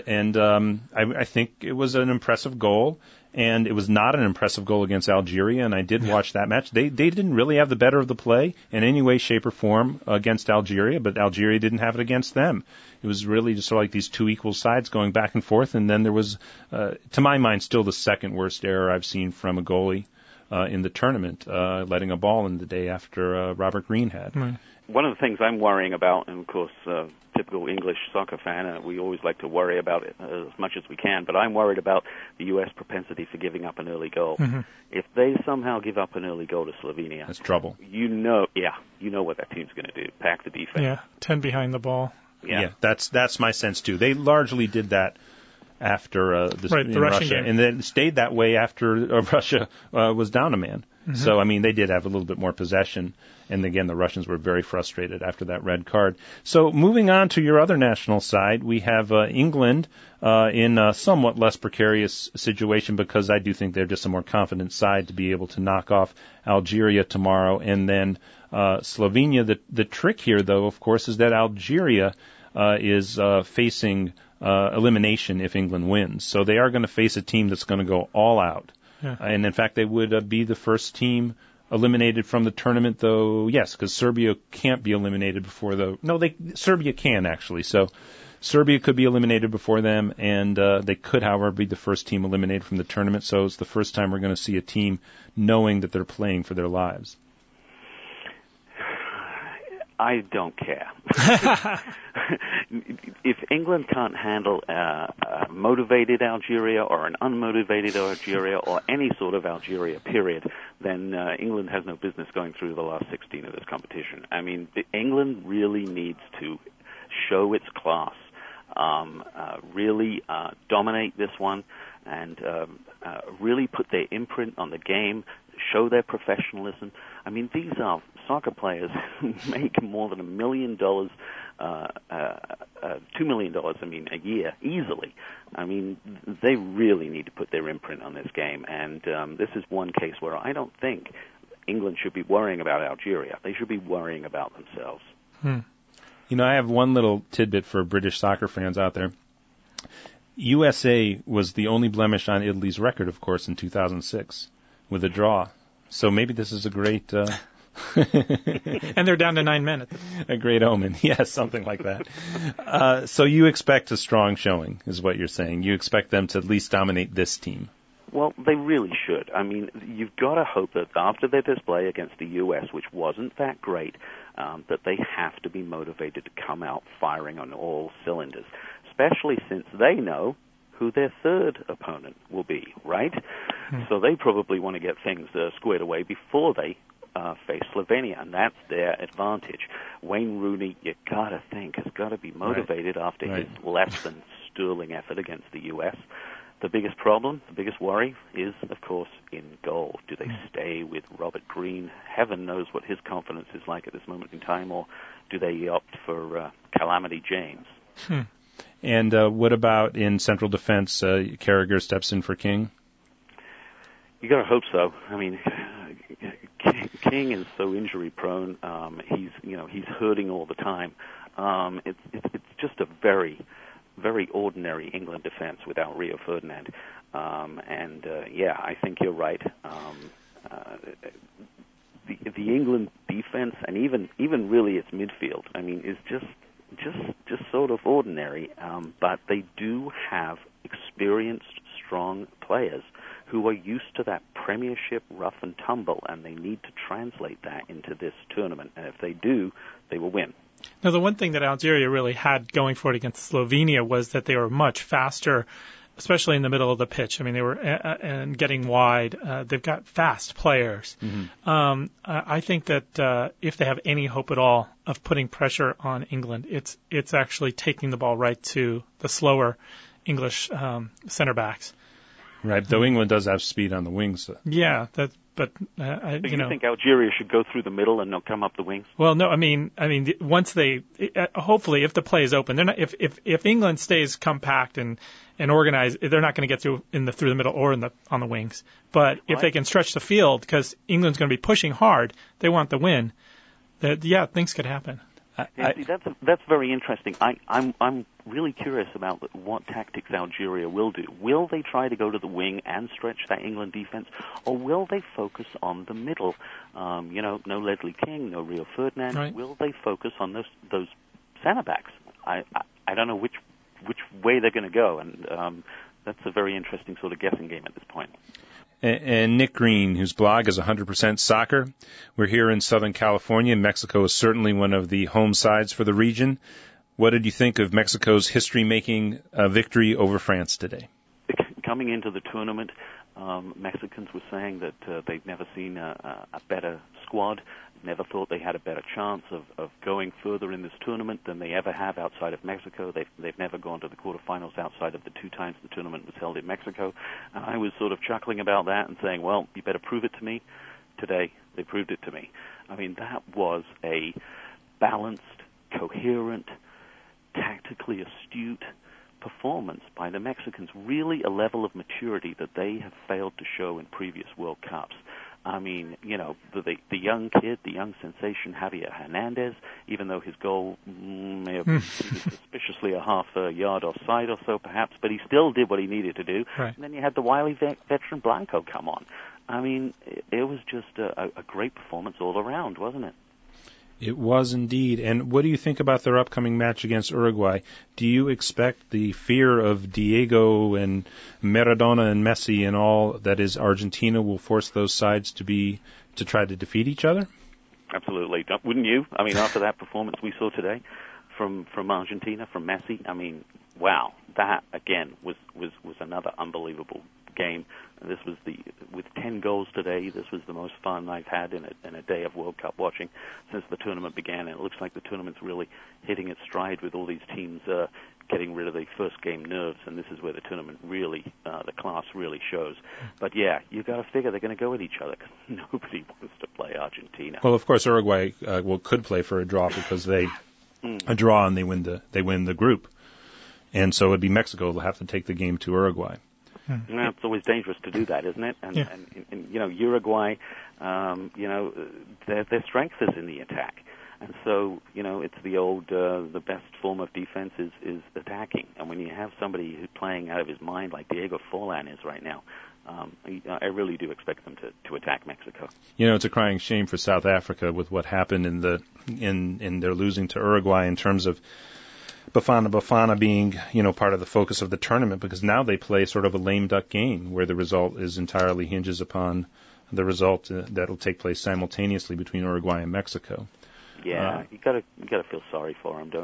I think it was an impressive goal. And it was not an impressive goal against Algeria, and I did watch that match. They didn't really have the better of the play in any way, shape, or form against Algeria, but Algeria didn't have it against them. It was really just sort of like these two equal sides going back and forth, and then there was, to my mind, still the second worst error I've seen from a goalie in the tournament, letting a ball in the day after Robert Green had. Right. One of the things I'm worrying about, and of course, typical English soccer fan, we always like to worry about it as much as we can, but I'm worried about the U.S. propensity for giving up an early goal. Mm-hmm. If they somehow give up an early goal to Slovenia, that's trouble. You know what that team's going to do, pack the defense. Yeah, 10 behind the ball. Yeah, that's my sense, too. They largely did that after the Russian game. And then stayed that way after Russia was down a man. Mm-hmm. So, they did have a little bit more possession. And again, the Russians were very frustrated after that red card. So moving on to your other national side, we have England in a somewhat less precarious situation because I do think they're just a more confident side to be able to knock off Algeria tomorrow. And then Slovenia. The trick here, though, of course, is that Algeria is facing elimination if England wins. So they are going to face a team that's going to go all out. Yeah. And in fact, they would be the first team eliminated from the tournament, though, yes, because Serbia can't be eliminated before Serbia can, actually. So Serbia could be eliminated before them, and they could, however, be the first team eliminated from the tournament. So it's the first time we're going to see a team knowing that they're playing for their lives. I don't care. If England can't handle a motivated Algeria or an unmotivated Algeria or any sort of Algeria, period, then England has no business going through the last 16 of this competition. England really needs to show its class, really dominate this one, and really put their imprint on the game, show their professionalism. These are soccer players who make more than $1 million, $2 million, a year, easily. They really need to put their imprint on this game, and this is one case where I don't think England should be worrying about Algeria. They should be worrying about themselves. I have one little tidbit for British soccer fans out there. USA was the only blemish on Italy's record, of course, in 2006, with a draw. So maybe this is a great... And they're down to 9 minutes. A great omen. Yes, something like that. So you expect a strong showing, is what you're saying. You expect them to at least dominate this team. Well, they really should. You've got to hope that after their display against the U.S., which wasn't that great, that they have to be motivated to come out firing on all cylinders, especially since they know who their third opponent will be, right? So they probably want to get things squared away before they face Slovenia, and that's their advantage. Wayne Rooney, you gotta think, has got to be motivated after his less than sterling effort against the U.S. The biggest problem, the biggest worry is, of course, in goal. Do they stay with Robert Green? Heaven knows what his confidence is like at this moment in time, or do they opt for Calamity James? And what about in central defense? Carragher steps in for King? You got to hope so. I mean, King is so injury prone. He's hurting all the time. It's just a very, very ordinary England defense without Rio Ferdinand. I think you're right. The England defense, and even really its midfield, I mean, is just sort of ordinary. But they do have experienced, strong players who are used to that Premiership rough and tumble, and they need to translate that into this tournament. And if they do, they will win. Now, the one thing that Algeria really had going for it against Slovenia was that they were much faster, especially in the middle of the pitch. I mean, they were and getting wide. They've got fast players. I think that if they have any hope at all of putting pressure on England, it's actually taking the ball right to the slower English center backs. Right, though England does have speed on the wings. Yeah, So you think Algeria should go through the middle and not come up the wings? Well, no, I mean, once they, hopefully, if the play is open, they're not. If England stays compact and organized, they're not going to get through through the middle or on the wings. But if they can stretch the field, because England's going to be pushing hard, they want the win. Things could happen. That's very interesting. I'm really curious about what tactics Algeria will do. Will they try to go to the wing and stretch that England defense, or will they focus on the middle? No Ledley King, no Rio Ferdinand. Right. Will they focus on those center backs? I don't know which way they're going to go, and that's a very interesting sort of guessing game at this point. And Nick Green, whose blog is 100% Soccer. We're here in Southern California. Mexico is certainly one of the home sides for the region. What did you think of Mexico's history-making victory over France today? Coming into the tournament, Mexicans were saying that they'd never seen a better squad, never thought they had a better chance of going further in this tournament than they ever have outside of Mexico. They've never gone to the quarterfinals outside of the two times the tournament was held in Mexico. And I was sort of chuckling about that and saying, well, you better prove it to me. Today, they proved it to me. I mean, that was a balanced, coherent, tactically astute performance by the Mexicans, really a level of maturity that they have failed to show in previous World Cups. I mean, the young kid, the young sensation, Javier Hernandez, even though his goal may have been suspiciously a half a yard offside or so perhaps, but he still did what he needed to do. Right. And then you had the wily veteran Blanco come on. I mean, it was just a great performance all around, wasn't it? It was indeed. And what do you think about their upcoming match against Uruguay? Do you expect the fear of Diego and Maradona and Messi and all that is Argentina will force those sides to try to defeat each other? Absolutely. Wouldn't you? I mean, after that performance we saw today from Argentina, from Messi, I mean, wow, that again was another unbelievable game. This was with 10 goals today, this was the most fun I've had in a day of World Cup watching since the tournament began. And it looks like the tournament's really hitting its stride with all these teams getting rid of the first game nerves, and this is where the tournament really, the class really shows. But yeah, you got to figure they're going to go at each other because nobody wants to play Argentina. Well, of course, Uruguay could play for a draw because they a draw and they win the group, and so it'd be Mexico will have to take the game to Uruguay. It's always dangerous to do that, isn't it? And Uruguay, their strength is in the attack. And so, it's the old, the best form of defense is attacking. And when you have somebody who's playing out of his mind like Diego Forlan is right now, I really do expect them to attack Mexico. It's a crying shame for South Africa with what happened in their losing to Uruguay in terms of Bafana being, part of the focus of the tournament, because now they play sort of a lame duck game where the result is entirely hinges upon the result that will take place simultaneously between Uruguay and Mexico. Yeah, you gotta feel sorry for them, don't you?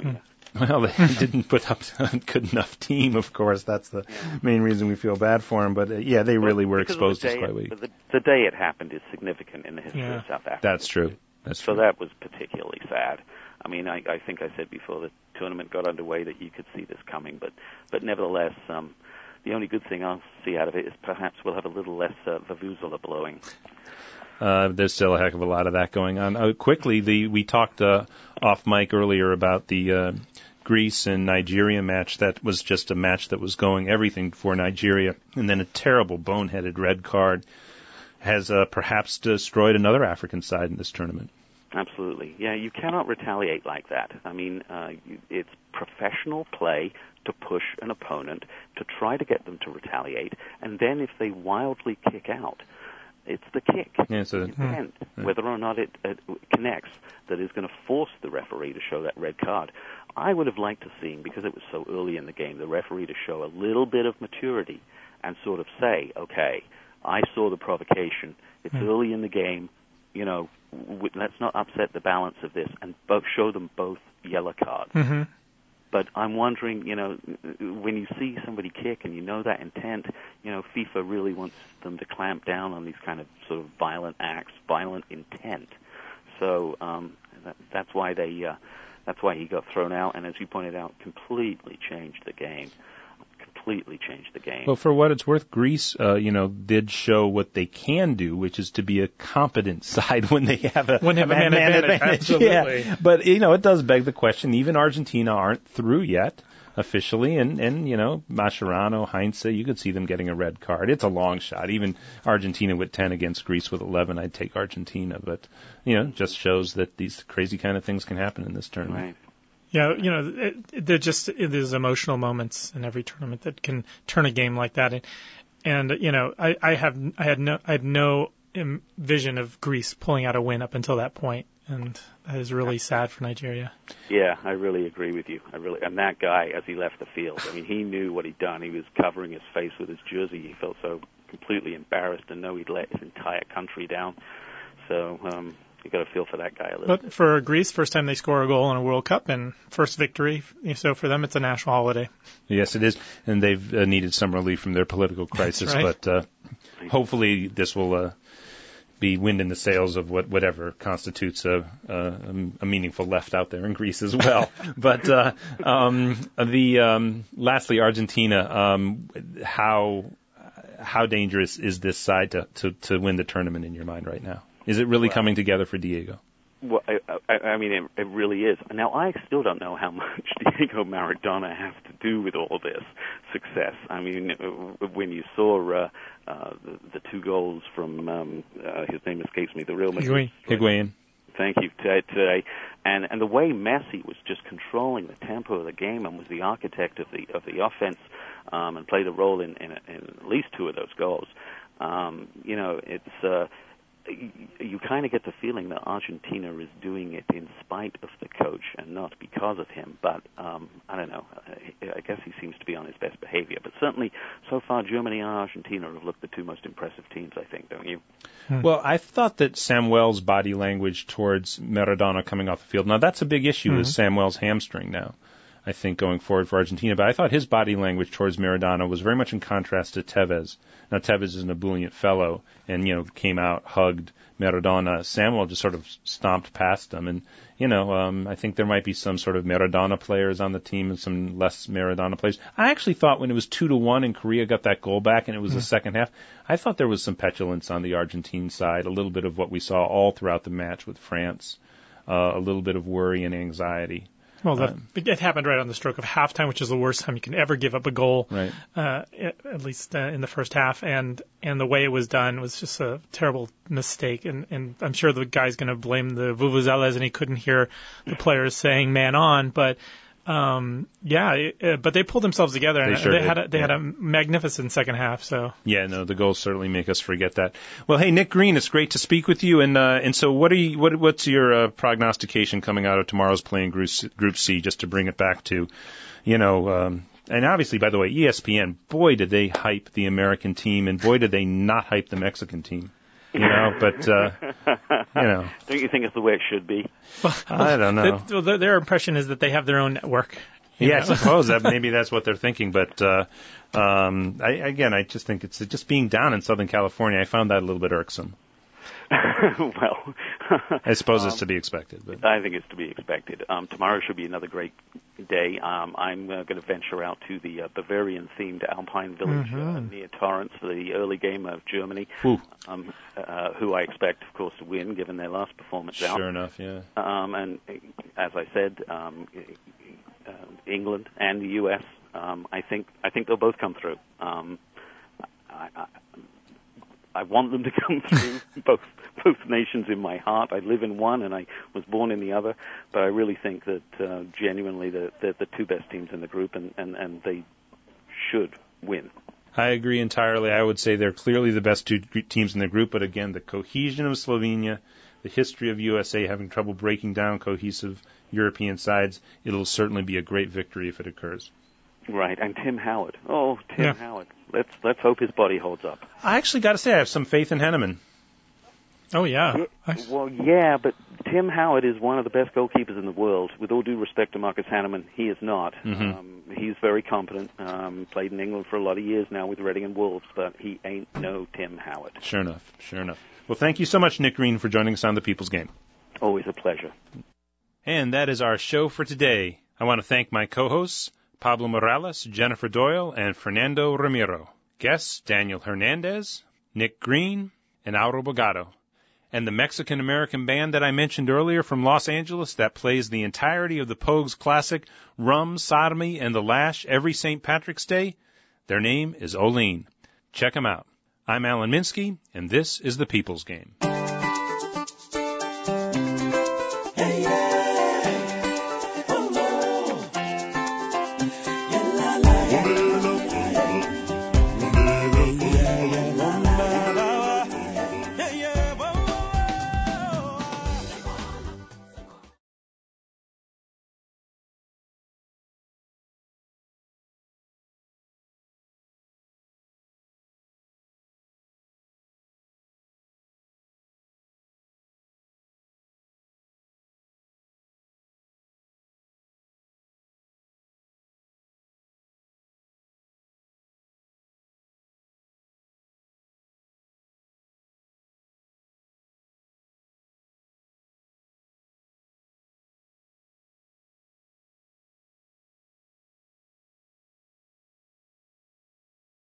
Well, they didn't put up a good enough team, of course. That's the main reason we feel bad for them. But, they really were exposed as quite weak. The day it happened is significant in the history of South Africa. That's true. So that was particularly sad. I mean, I think I said before the tournament got underway that you could see this coming. But nevertheless, the only good thing I'll see out of it is perhaps we'll have a little less vuvuzela blowing. There's still a heck of a lot of that going on. Quickly, we talked off mic earlier about the Greece and Nigeria match. That was just a match that was going everything for Nigeria, and then a terrible boneheaded red card has perhaps destroyed another African side in this tournament. Absolutely. Yeah, you cannot retaliate like that. I mean, it's professional play to push an opponent, to try to get them to retaliate, and then if they wildly kick out, it's the kick, intent, whether or not it connects, that is going to force the referee to show that red card. I would have liked to see, because it was so early in the game, the referee to show a little bit of maturity and sort of say, okay, I saw the provocation. It's early in the game. You know, let's not upset the balance of this, and show them both yellow cards. Mm-hmm. But I'm wondering, you know, when you see somebody kick and you know that intent, you know, FIFA really wants them to clamp down on these kind of sort of violent acts, violent intent. So that's why that's why he got thrown out, and as you pointed out, completely changed the game. Well, for what it's worth, Greece, did show what they can do, which is to be a competent side when they have a man advantage. Absolutely. Yeah. But, it does beg the question. Even Argentina aren't through yet officially, and Mascherano, Heinze, you could see them getting a red card. It's a long shot. Even Argentina with 10 against Greece with 11, I'd take Argentina. But, just shows that these crazy kind of things can happen in this tournament. Right. Yeah, there's emotional moments in every tournament that can turn a game like that. And I had no vision of Greece pulling out a win up until that point, and that is really sad for Nigeria. Yeah, I really agree with you. And that guy, as he left the field, I mean, he knew what he'd done. He was covering his face with his jersey. He felt so completely embarrassed to know he'd let his entire country down. So, you got to feel for that guy a little bit. But for Greece, first time they score a goal in a World Cup and first victory, so for them it's a national holiday. Yes, it is, and they've needed some relief from their political crisis. Right. But hopefully this will be wind in the sails of whatever constitutes a meaningful left out there in Greece as well. But lastly, Argentina. How dangerous is this side to win the tournament in your mind right now? Is it really coming together for Diego? Well, I mean, it really is. Now, I still don't know how much Diego Maradona has to do with all this success. I mean, when you saw the two goals from, his name escapes me, the Real Madrid. Higuain. Thank you, today. And the way Messi was just controlling the tempo of the game and was the architect of the offense, and played a role in at least two of those goals. It's you kind of get the feeling that Argentina is doing it in spite of the coach and not because of him. But I don't know. I guess he seems to be on his best behavior. But certainly, so far, Germany and Argentina have looked the two most impressive teams, I think, don't you? Well, I thought that Samuel's body language towards Maradona coming off the field, now that's a big issue with Samuel's hamstring now, I think, going forward for Argentina. But I thought his body language towards Maradona was very much in contrast to Tevez. Now, Tevez is an ebullient fellow and, came out, hugged Maradona. Samuel just sort of stomped past him. And, I think there might be some sort of Maradona players on the team and some less Maradona players. I actually thought when it was 2-1 and Korea got that goal back and it was the second half, I thought there was some petulance on the Argentine side, a little bit of what we saw all throughout the match with France, a little bit of worry and anxiety. Well, it happened right on the stroke of halftime, which is the worst time you can ever give up a goal, right. At least in the first half. And the way it was done was just a terrible mistake. And I'm sure the guy's going to blame the vuvuzelas, and he couldn't hear the players saying "man on." But but they pulled themselves together, and they had a magnificent second half. So the goals certainly make us forget that. Well, hey, Nick Green, it's great to speak with you. And so what's your prognostication coming out of tomorrow's playing Group C? Just to bring it back to, and obviously, by the way, ESPN, boy, did they hype the American team, and boy, did they not hype the Mexican team. But, Don't you think it's the way it should be? I don't know. Their impression is that they have their own network. I suppose maybe that's what they're thinking. But I just think it's just being down in Southern California. I found that a little bit irksome. Well, I suppose it's to be expected. But I think it's to be expected. Tomorrow should be another great day. I'm going to venture out to the Bavarian-themed Alpine Village near Torrance for the early game of Germany, who I expect, of course, to win, given their last performance out. Sure enough, yeah. And as I said, England and the U.S., I think they'll both come through. I want them to come through, both nations in my heart. I live in one and I was born in the other, but I really think that genuinely they're the two best teams in the group, and they should win. I agree entirely. I would say they're clearly the best two teams in the group, but again, the cohesion of Slovenia, the history of USA having trouble breaking down cohesive European sides, it'll certainly be a great victory if it occurs. Right, and Tim Howard. Oh, Tim Howard. Let's hope his body holds up. I actually got to say I have some faith in Henneman. Oh, yeah. But Tim Howard is one of the best goalkeepers in the world. With all due respect to Marcus Hanneman, he is not. Mm-hmm. He's very competent, played in England for a lot of years now with Reading and Wolves, but he ain't no Tim Howard. Sure enough. Well, thank you so much, Nick Green, for joining us on The People's Game. Always a pleasure. And that is our show for today. I want to thank my co-hosts, Pablo Morales, Jennifer Doyle, and Fernando Ramiro. Guests, Daniel Hernandez, Nick Green, and Auro Bogado. And the Mexican-American band that I mentioned earlier from Los Angeles that plays the entirety of the Pogues classic Rum, Sodomy, and the Lash every St. Patrick's Day, their name is Olean. Check them out. I'm Alan Minsky, and this is The People's Game.